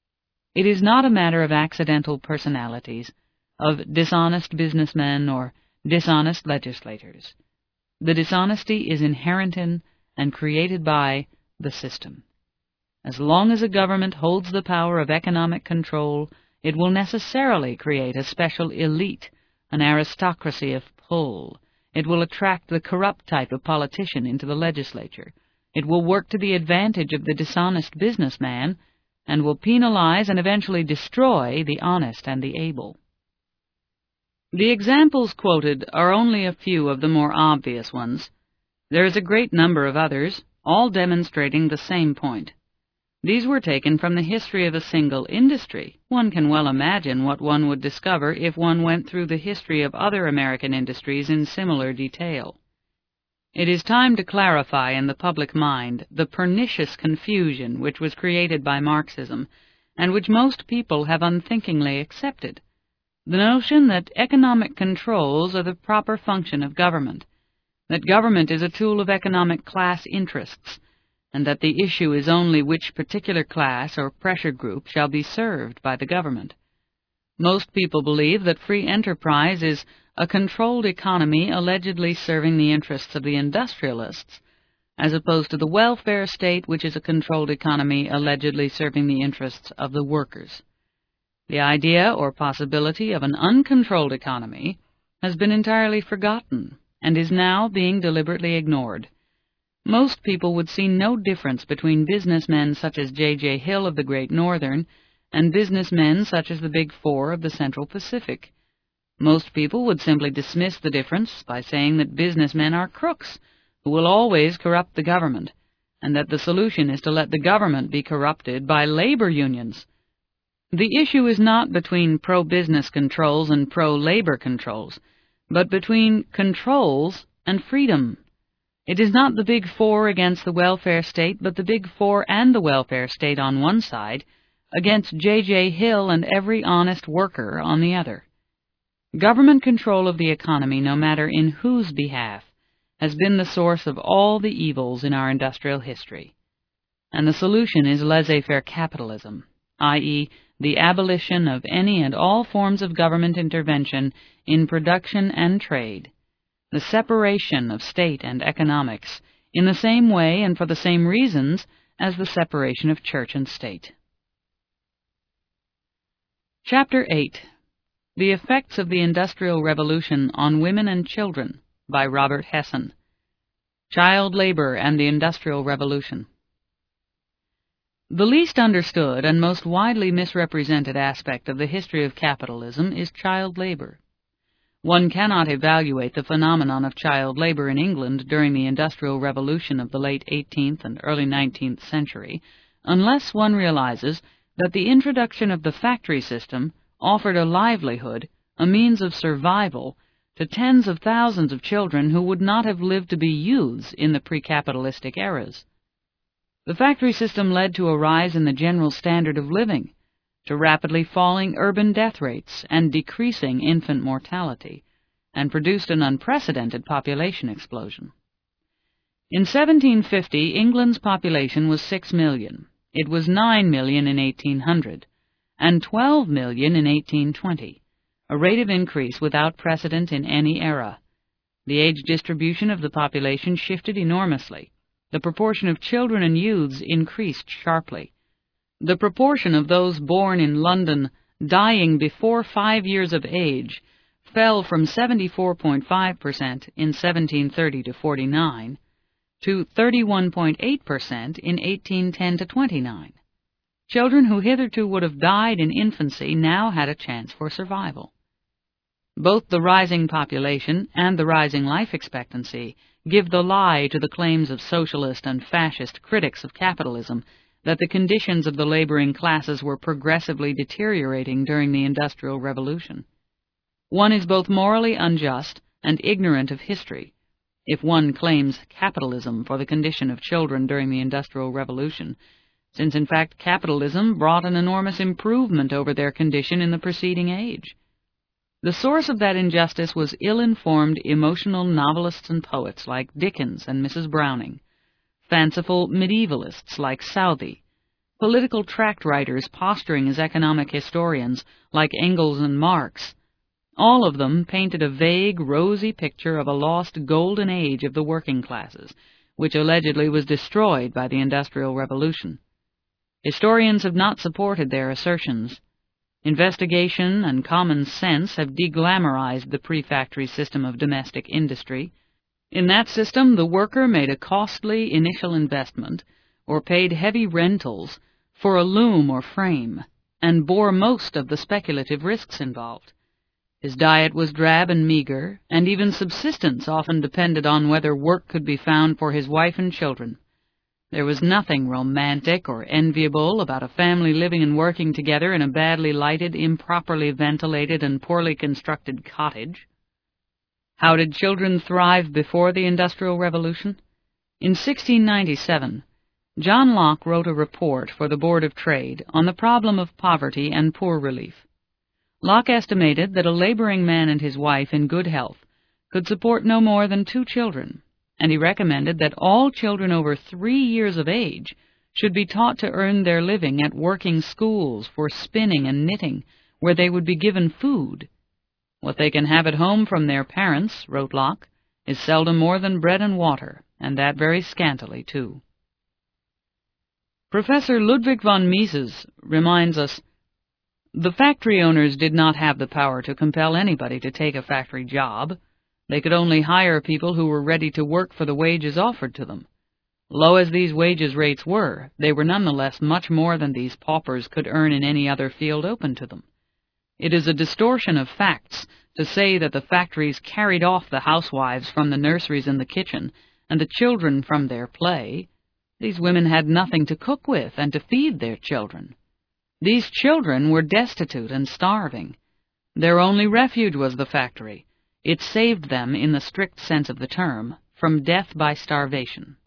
It is not a matter of accidental personalities, of dishonest businessmen or dishonest legislators. The dishonesty is inherent in and created by the system. As long as a government holds the power of economic control, it will necessarily create a special elite, an aristocracy of pull. It will attract the corrupt type of politician into the legislature. It will work to the advantage of the dishonest businessman, and will penalize and eventually destroy the honest and the able. The examples quoted are only a few of the more obvious ones. There is a great number of others, all demonstrating the same point. These were taken from the history of a single industry. One can well imagine what one would discover if one went through the history of other American industries in similar detail. It is time to clarify in the public mind the pernicious confusion which was created by Marxism, and which most people have unthinkingly accepted. The notion that economic controls are the proper function of government, that government is a tool of economic class interests, and that the issue is only which particular class or pressure group shall be served by the government. Most people believe that free enterprise is a controlled economy allegedly serving the interests of the industrialists, as opposed to the welfare state, which is a controlled economy allegedly serving the interests of the workers. The idea or possibility of an uncontrolled economy has been entirely forgotten and is now being deliberately ignored. Most people would see no difference between businessmen such as J J Hill of the Great Northern and businessmen such as the Big Four of the Central Pacific. Most people would simply dismiss the difference by saying that businessmen are crooks who will always corrupt the government, and that the solution is to let the government be corrupted by labor unions. The issue is not between pro-business controls and pro-labor controls, but between controls and freedom. It is not the Big Four against the welfare state, but the Big Four and the welfare state on one side, against J J Hill and every honest worker on the other. Government control of the economy, no matter in whose behalf, has been the source of all the evils in our industrial history. And the solution is laissez-faire capitalism, that is, the abolition of any and all forms of government intervention in production and trade, the separation of state and economics in the same way and for the same reasons as the separation of church and state. Chapter eight. The Effects of the Industrial Revolution on Women and Children, by Robert Hesson. Child Labor and the Industrial Revolution. The least understood and most widely misrepresented aspect of the history of capitalism is child labor. One cannot evaluate the phenomenon of child labor in England during the Industrial Revolution of the late eighteenth and early nineteenth century unless one realizes that the introduction of the factory system offered a livelihood, a means of survival, to tens of thousands of children who would not have lived to be youths in the pre-capitalistic eras. The factory system led to a rise in the general standard of living, to rapidly falling urban death rates and decreasing infant mortality, and produced an unprecedented population explosion. In seventeen fifty, England's population was six million. It was nine million in eighteen hundred, and twelve million in eighteen twenty, a rate of increase without precedent in any era. The age distribution of the population shifted enormously. The proportion of children and youths increased sharply. The proportion of those born in London dying before five years of age fell from seventy-four point five percent in seventeen thirty to forty-nine to thirty-one point eight percent in eighteen ten to twenty-nine. Children who hitherto would have died in infancy now had a chance for survival. Both the rising population and the rising life expectancy give the lie to the claims of socialist and fascist critics of capitalism that the conditions of the laboring classes were progressively deteriorating during the Industrial Revolution. One is both morally unjust and ignorant of history if one claims capitalism for the condition of children during the Industrial Revolution, since in fact capitalism brought an enormous improvement over their condition in the preceding age. The source of that injustice was ill-informed, emotional novelists and poets like Dickens and Missus Browning, fanciful medievalists like Southey, political tract writers posturing as economic historians like Engels and Marx. All of them painted a vague, rosy picture of a lost golden age of the working classes, which allegedly was destroyed by the Industrial Revolution. Historians have not supported their assertions. Investigation and common sense have deglamorized the pre-factory system of domestic industry. In that system, the worker made a costly initial investment, or paid heavy rentals for a loom or frame, and bore most of the speculative risks involved. His diet was drab and meager, and even subsistence often depended on whether work could be found for his wife and children. There was nothing romantic or enviable about a family living and working together in a badly lighted, improperly ventilated, and poorly constructed cottage. How did children thrive before the Industrial Revolution? In sixteen ninety-seven, John Locke wrote a report for the Board of Trade on the problem of poverty and poor relief. Locke estimated that a laboring man and his wife in good health could support no more than two children, and he recommended that all children over three years of age should be taught to earn their living at working schools for spinning and knitting, where they would be given food. What they can have at home from their parents, wrote Locke, is seldom more than bread and water, and that very scantily, too. Professor Ludwig von Mises reminds us, "The factory owners did not have the power to compel anybody to take a factory job. They could only hire people who were ready to work for the wages offered to them. Low as these wages rates were, they were nonetheless much more than these paupers could earn in any other field open to them. It is a distortion of facts to say that the factories carried off the housewives from the nurseries and the kitchen, and the children from their play. These women had nothing to cook with and to feed their children. These children were destitute and starving. Their only refuge was the factory. It saved them, in the strict sense of the term, from death by starvation.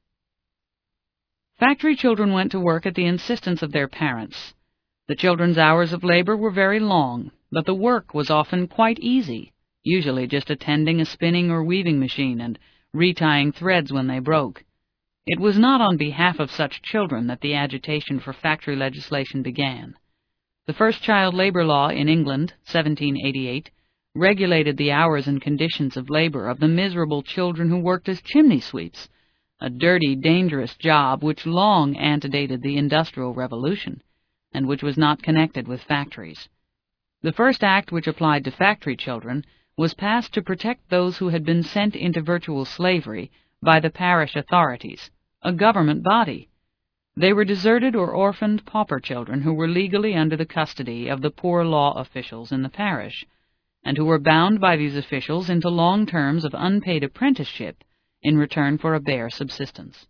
Factory children went to work at the insistence of their parents. The children's hours of labor were very long, but the work was often quite easy, usually just attending a spinning or weaving machine and retying threads when they broke. It was not on behalf of such children that the agitation for factory legislation began. The first child labor law in England, seventeen eighty-eight, regulated the hours and conditions of labor of the miserable children who worked as chimney sweeps, a dirty, dangerous job which long antedated the Industrial Revolution, and which was not connected with factories. The first act which applied to factory children was passed to protect those who had been sent into virtual slavery by the parish authorities, a government body. They were deserted or orphaned pauper children who were legally under the custody of the poor law officials in the parish, and who were bound by these officials into long terms of unpaid apprenticeship in return for a bare subsistence.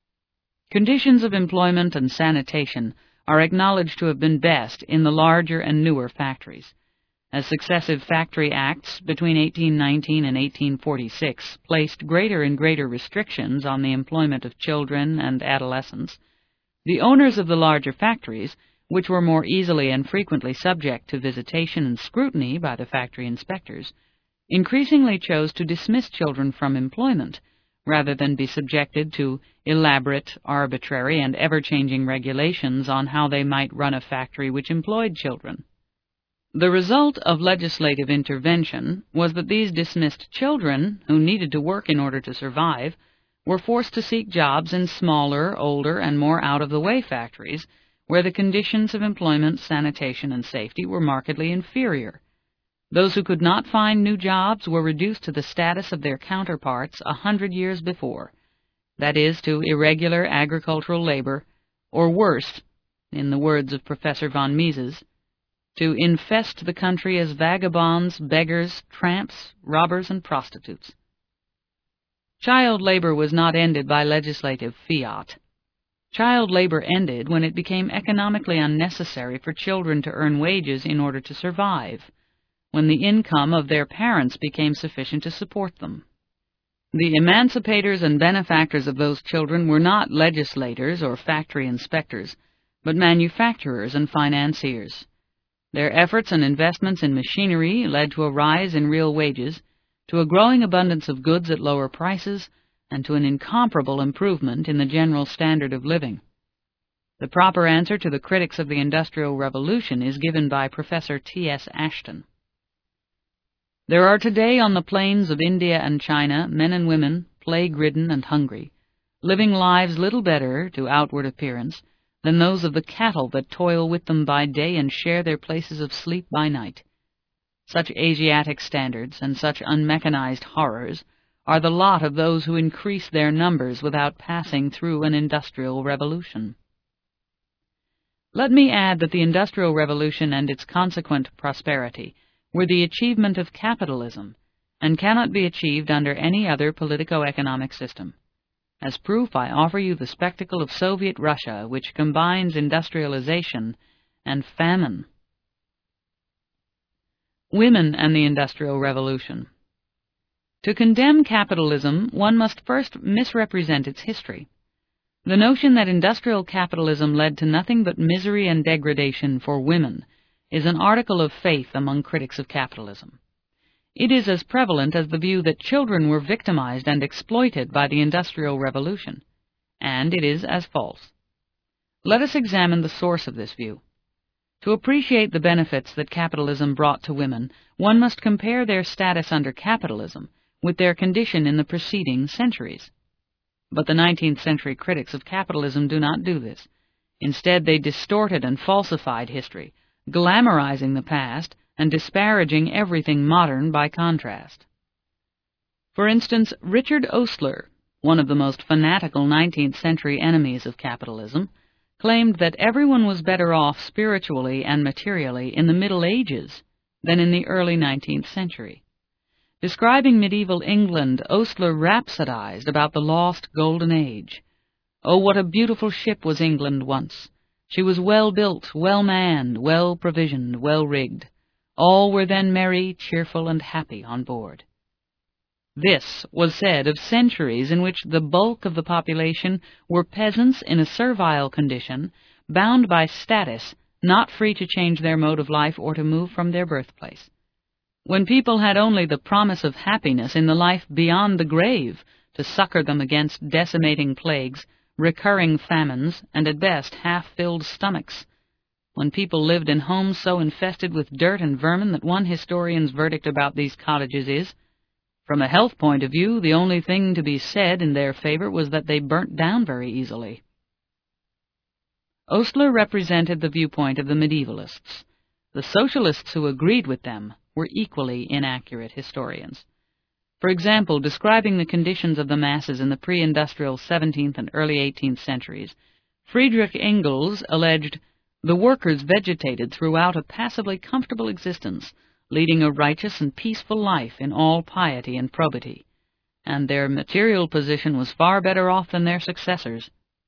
Conditions of employment and sanitation are acknowledged to have been best in the larger and newer factories. As successive factory acts between eighteen nineteen and eighteen forty-six placed greater and greater restrictions on the employment of children and adolescents, the owners of the larger factories, which were more easily and frequently subject to visitation and scrutiny by the factory inspectors, increasingly chose to dismiss children from employment, rather than be subjected to elaborate, arbitrary, and ever-changing regulations on how they might run a factory which employed children. The result of legislative intervention was that these dismissed children, who needed to work in order to survive, were forced to seek jobs in smaller, older, and more out-of-the-way factories, where the conditions of employment, sanitation, and safety were markedly inferior. Those who could not find new jobs were reduced to the status of their counterparts a hundred years before, that is, to irregular agricultural labor, or worse, in the words of Professor von Mises, to infest the country as vagabonds, beggars, tramps, robbers, and prostitutes. Child labor was not ended by legislative fiat. Child labor ended when it became economically unnecessary for children to earn wages in order to survive, when the income of their parents became sufficient to support them. The emancipators and benefactors of those children were not legislators or factory inspectors, but manufacturers and financiers. Their efforts and investments in machinery led to a rise in real wages, to a growing abundance of goods at lower prices, and to an incomparable improvement in the general standard of living. The proper answer to the critics of the Industrial Revolution is given by Professor T S Ashton. There are today on the plains of India and China men and women, plague-ridden and hungry, living lives little better, to outward appearance, than those of the cattle that toil with them by day and share their places of sleep by night. Such Asiatic standards and such unmechanized horrors are the lot of those who increase their numbers without passing through an industrial revolution. Let me add that the Industrial Revolution and its consequent prosperity were the achievement of capitalism, and cannot be achieved under any other politico-economic system. As proof, I offer you the spectacle of Soviet Russia, which combines industrialization and famine. Women and the Industrial Revolution. To condemn capitalism, one must first misrepresent its history. The notion that industrial capitalism led to nothing but misery and degradation for women is an article of faith among critics of capitalism. It is as prevalent as the view that children were victimized and exploited by the Industrial Revolution, and it is as false. Let us examine the source of this view. To appreciate the benefits that capitalism brought to women, one must compare their status under capitalism with their condition in the preceding centuries. But the nineteenth century critics of capitalism do not do this. Instead, they distorted and falsified history, glamorizing the past and disparaging everything modern by contrast. For instance, Richard Oastler, one of the most fanatical nineteenth century enemies of capitalism, claimed that everyone was better off spiritually and materially in the Middle Ages than in the early nineteenth century. Describing medieval England, Oastler rhapsodized about the lost Golden Age. Oh, what a beautiful ship was England once! She was well built, well manned, well provisioned, well rigged. All were then merry, cheerful, and happy on board. This was said of centuries in which the bulk of the population were peasants in a servile condition, bound by status, not free to change their mode of life or to move from their birthplace. When people had only the promise of happiness in the life beyond the grave to succor them against decimating plagues, recurring famines, and at best half-filled stomachs. When people lived in homes so infested with dirt and vermin that one historian's verdict about these cottages is, from a health point of view, the only thing to be said in their favor was that they burnt down very easily. Oastler represented the viewpoint of the medievalists. The socialists who agreed with them were equally inaccurate historians. For example, describing the conditions of the masses in the pre-industrial seventeenth and early eighteenth centuries, Friedrich Engels alleged, "The workers vegetated throughout a passively comfortable existence, leading a righteous and peaceful life in all piety and probity, and their material position was far better off than their successors."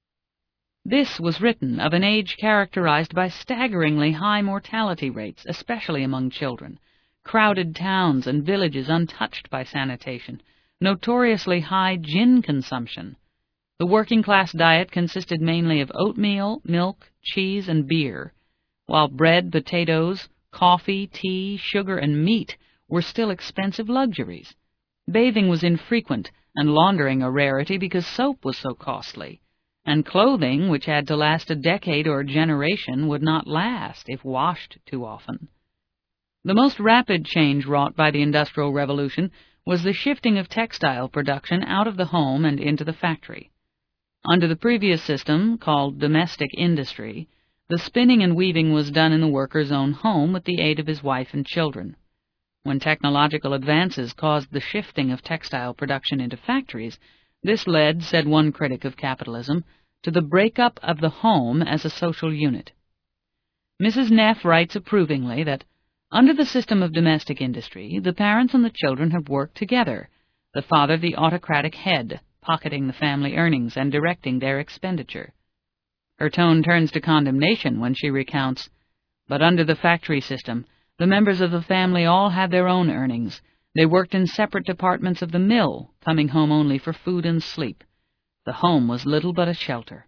This was written of an age characterized by staggeringly high mortality rates, especially among children, crowded towns and villages untouched by sanitation, notoriously high gin consumption. The working-class diet consisted mainly of oatmeal, milk, cheese, and beer, while bread, potatoes, coffee, tea, sugar, and meat were still expensive luxuries. Bathing was infrequent, and laundering a rarity because soap was so costly, and clothing, which had to last a decade or a generation, would not last if washed too often. The most rapid change wrought by the Industrial Revolution was the shifting of textile production out of the home and into the factory. Under the previous system, called domestic industry, the spinning and weaving was done in the worker's own home with the aid of his wife and children. When technological advances caused the shifting of textile production into factories, this led, said one critic of capitalism, to the breakup of the home as a social unit. Missus Neff writes approvingly that, under the system of domestic industry, the parents and the children have worked together, the father the autocratic head, pocketing the family earnings and directing their expenditure. Her tone turns to condemnation when she recounts, "But under the factory system, the members of the family all had their own earnings. They worked in separate departments of the mill, coming home only for food and sleep. The home was little but a shelter."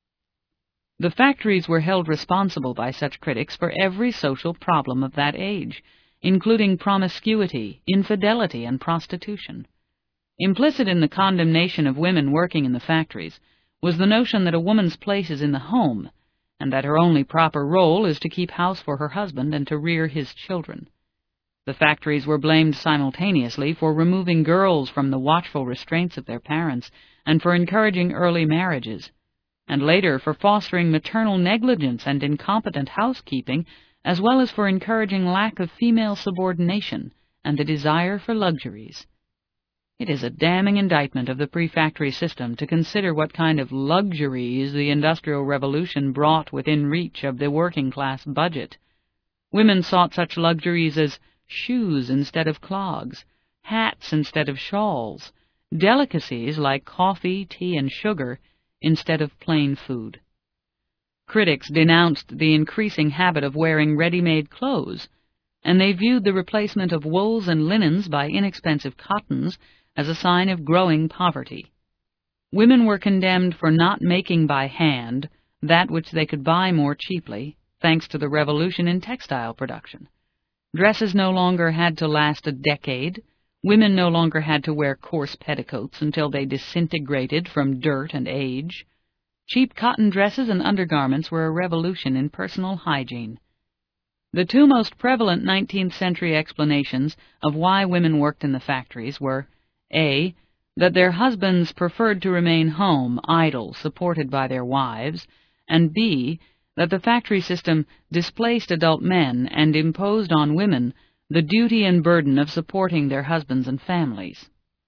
The factories were held responsible by such critics for every social problem of that age, including promiscuity, infidelity, and prostitution. Implicit in the condemnation of women working in the factories was the notion that a woman's place is in the home, and that her only proper role is to keep house for her husband and to rear his children. The factories were blamed simultaneously for removing girls from the watchful restraints of their parents and for encouraging early marriages, and later for fostering maternal negligence and incompetent housekeeping, as well as for encouraging lack of female subordination and the desire for luxuries. It is a damning indictment of the pre-factory system to consider what kind of luxuries the Industrial Revolution brought within reach of the working-class budget. Women sought such luxuries as shoes instead of clogs, hats instead of shawls, delicacies like coffee, tea, and sugar instead of plain food. Critics denounced the increasing habit of wearing ready-made clothes, and they viewed the replacement of wools and linens by inexpensive cottons as a sign of growing poverty. Women were condemned for not making by hand that which they could buy more cheaply, thanks to the revolution in textile production. Dresses no longer had to last a decade. Women no longer had to wear coarse petticoats until they disintegrated from dirt and age. Cheap cotton dresses and undergarments were a revolution in personal hygiene. The two most prevalent nineteenth century explanations of why women worked in the factories were A. that their husbands preferred to remain home, idle, supported by their wives, and B. that the factory system displaced adult men and imposed on women the duty and burden of supporting their husbands and families.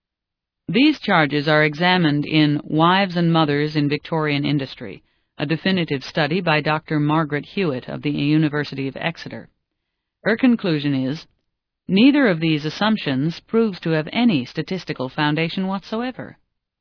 These charges are examined in Wives and Mothers in Victorian Industry, a definitive study by Doctor Margaret Hewitt of the University of Exeter. Her conclusion is, neither of these assumptions proves to have any statistical foundation whatsoever.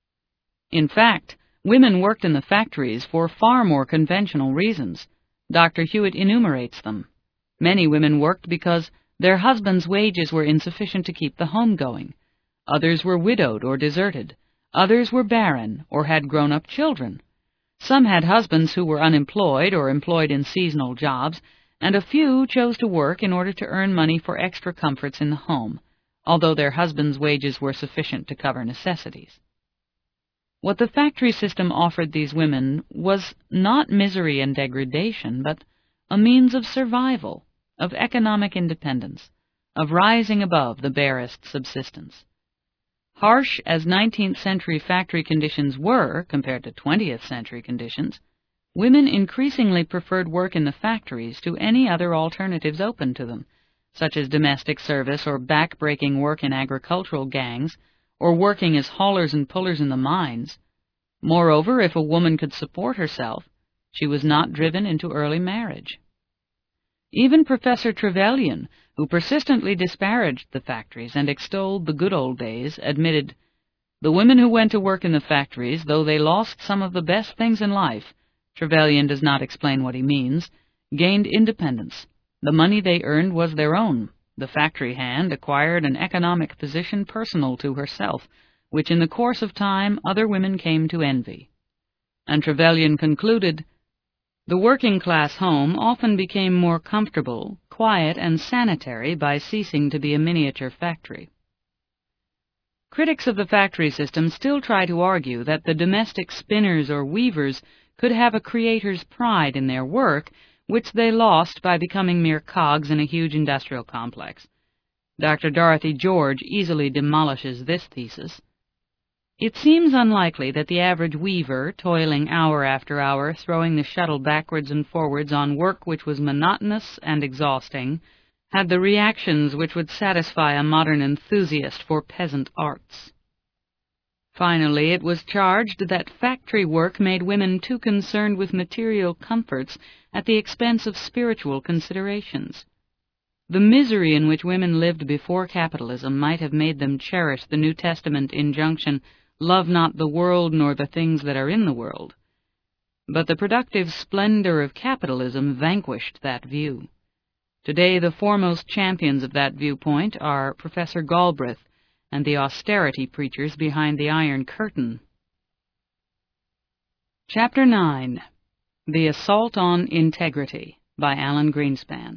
In fact, women worked in the factories for far more conventional reasons. Doctor Hewitt enumerates them. Many women worked because their husbands' wages were insufficient to keep the home going. Others were widowed or deserted. Others were barren or had grown-up children. Some had husbands who were unemployed or employed in seasonal jobs, and a few chose to work in order to earn money for extra comforts in the home, although their husbands' wages were sufficient to cover necessities. What the factory system offered these women was not misery and degradation, but a means of survival, of economic independence, of rising above the barest subsistence. Harsh as nineteenth century factory conditions were compared to twentieth century conditions, women increasingly preferred work in the factories to any other alternatives open to them, such as domestic service or back-breaking work in agricultural gangs, or working as haulers and pullers in the mines. Moreover, if a woman could support herself, she was not driven into early marriage. Even Professor Trevelyan, who persistently disparaged the factories and extolled the good old days, admitted, "The women who went to work in the factories, though they lost some of the best things in life," Trevelyan does not explain what he means, "gained independence. The money they earned was their own. The factory hand acquired an economic position personal to herself, which in the course of time other women came to envy." And Trevelyan concluded, "The working-class home often became more comfortable, quiet, and sanitary by ceasing to be a miniature factory." Critics of the factory system still try to argue that the domestic spinners or weavers could have a creator's pride in their work, which they lost by becoming mere cogs in a huge industrial complex. Doctor Dorothy George easily demolishes this thesis. It seems unlikely that the average weaver, toiling hour after hour, throwing the shuttle backwards and forwards on work which was monotonous and exhausting, had the reactions which would satisfy a modern enthusiast for peasant arts. Finally, it was charged that factory work made women too concerned with material comforts at the expense of spiritual considerations. The misery in which women lived before capitalism might have made them cherish the New Testament injunction, "Love not the world nor the things that are in the world." But the productive splendor of capitalism vanquished that view. Today the foremost champions of that viewpoint are Professor Galbraith and the austerity preachers behind the Iron Curtain. Chapter nine. The Assault on Integrity by Alan Greenspan.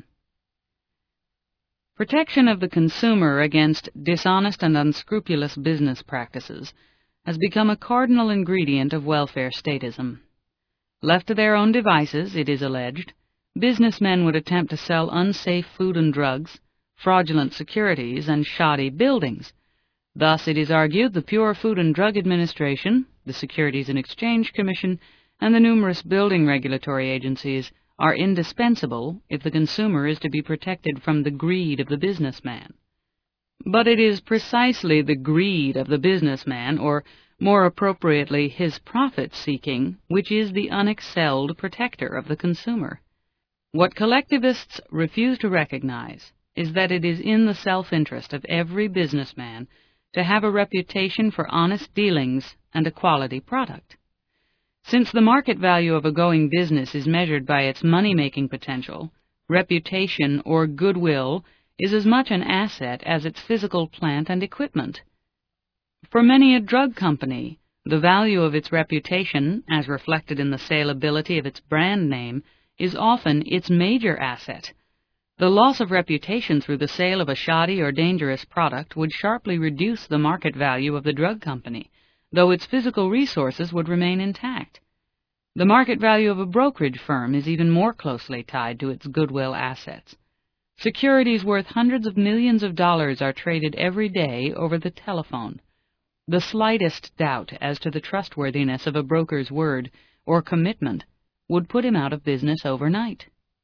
Protection of the consumer against dishonest and unscrupulous business practices has become a cardinal ingredient of welfare statism. Left to their own devices, it is alleged, businessmen would attempt to sell unsafe food and drugs, fraudulent securities, and shoddy buildings. Thus, it is argued, the Pure Food and Drug Administration, the Securities and Exchange Commission, and the numerous building regulatory agencies are indispensable if the consumer is to be protected from the greed of the businessman. But it is precisely the greed of the businessman, or more appropriately his profit-seeking, which is the unexcelled protector of the consumer. What collectivists refuse to recognize is that it is in the self-interest of every businessman to have a reputation for honest dealings and a quality product. Since the market value of a going business is measured by its money-making potential, reputation or goodwill is as much an asset as its physical plant and equipment. For many a drug company, the value of its reputation, as reflected in the saleability of its brand name, is often its major asset. The loss of reputation through the sale of a shoddy or dangerous product would sharply reduce the market value of the drug company, though its physical resources would remain intact. The market value of a brokerage firm is even more closely tied to its goodwill assets. Securities worth hundreds of millions of dollars are traded every day over the telephone. The slightest doubt as to the trustworthiness of a broker's word or commitment would put him out of business overnight.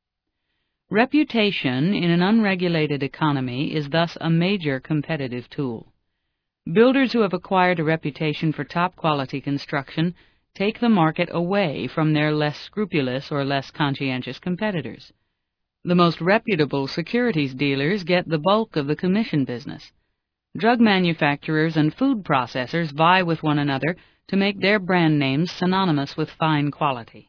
Reputation in an unregulated economy is thus a major competitive tool. Builders who have acquired a reputation for top-quality construction take the market away from their less scrupulous or less conscientious competitors. The most reputable securities dealers get the bulk of the commission business. Drug manufacturers and food processors vie with one another to make their brand names synonymous with fine quality.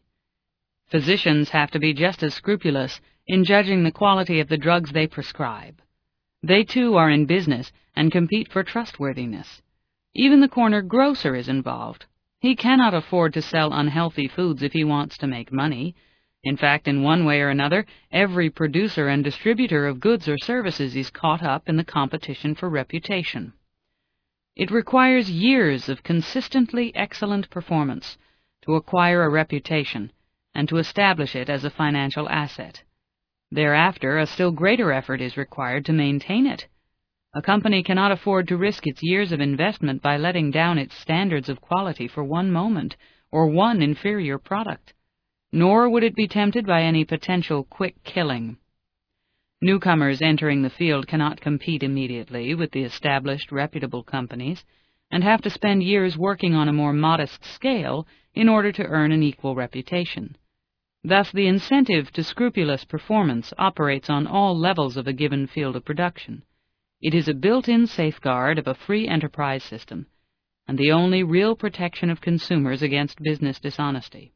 Physicians have to be just as scrupulous in judging the quality of the drugs they prescribe. They too are in business and compete for trustworthiness. Even the corner grocer is involved. He cannot afford to sell unhealthy foods if he wants to make money. In fact, in one way or another, every producer and distributor of goods or services is caught up in the competition for reputation. It requires years of consistently excellent performance to acquire a reputation and to establish it as a financial asset. Thereafter, a still greater effort is required to maintain it. A company cannot afford to risk its years of investment by letting down its standards of quality for one moment or one inferior product, nor would it be tempted by any potential quick killing. Newcomers entering the field cannot compete immediately with the established, reputable companies, and have to spend years working on a more modest scale in order to earn an equal reputation. Thus, the incentive to scrupulous performance operates on all levels of a given field of production. It is a built-in safeguard of a free enterprise system, and the only real protection of consumers against business dishonesty.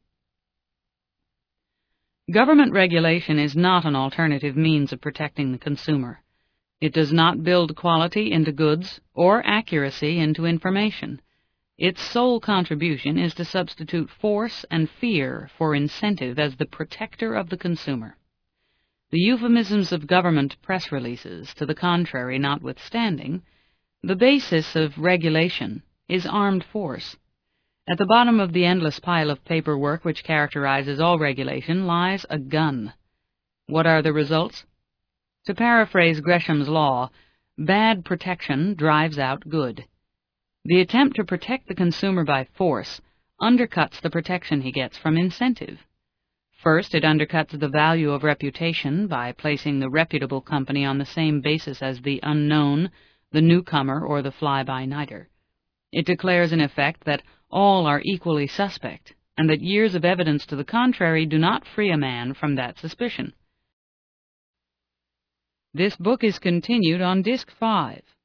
Government regulation is not an alternative means of protecting the consumer. It does not build quality into goods or accuracy into information. Its sole contribution is to substitute force and fear for incentive as the protector of the consumer. The euphemisms of government press releases, to the contrary notwithstanding, the basis of regulation is armed force. At the bottom of the endless pile of paperwork which characterizes all regulation lies a gun. What are the results? To paraphrase Gresham's law, bad protection drives out good. The attempt to protect the consumer by force undercuts the protection he gets from incentive. First, it undercuts the value of reputation by placing the reputable company on the same basis as the unknown, the newcomer, or the fly-by-nighter. It declares in effect that all are equally suspect, and that years of evidence to the contrary do not free a man from that suspicion. This book is continued on Disc five.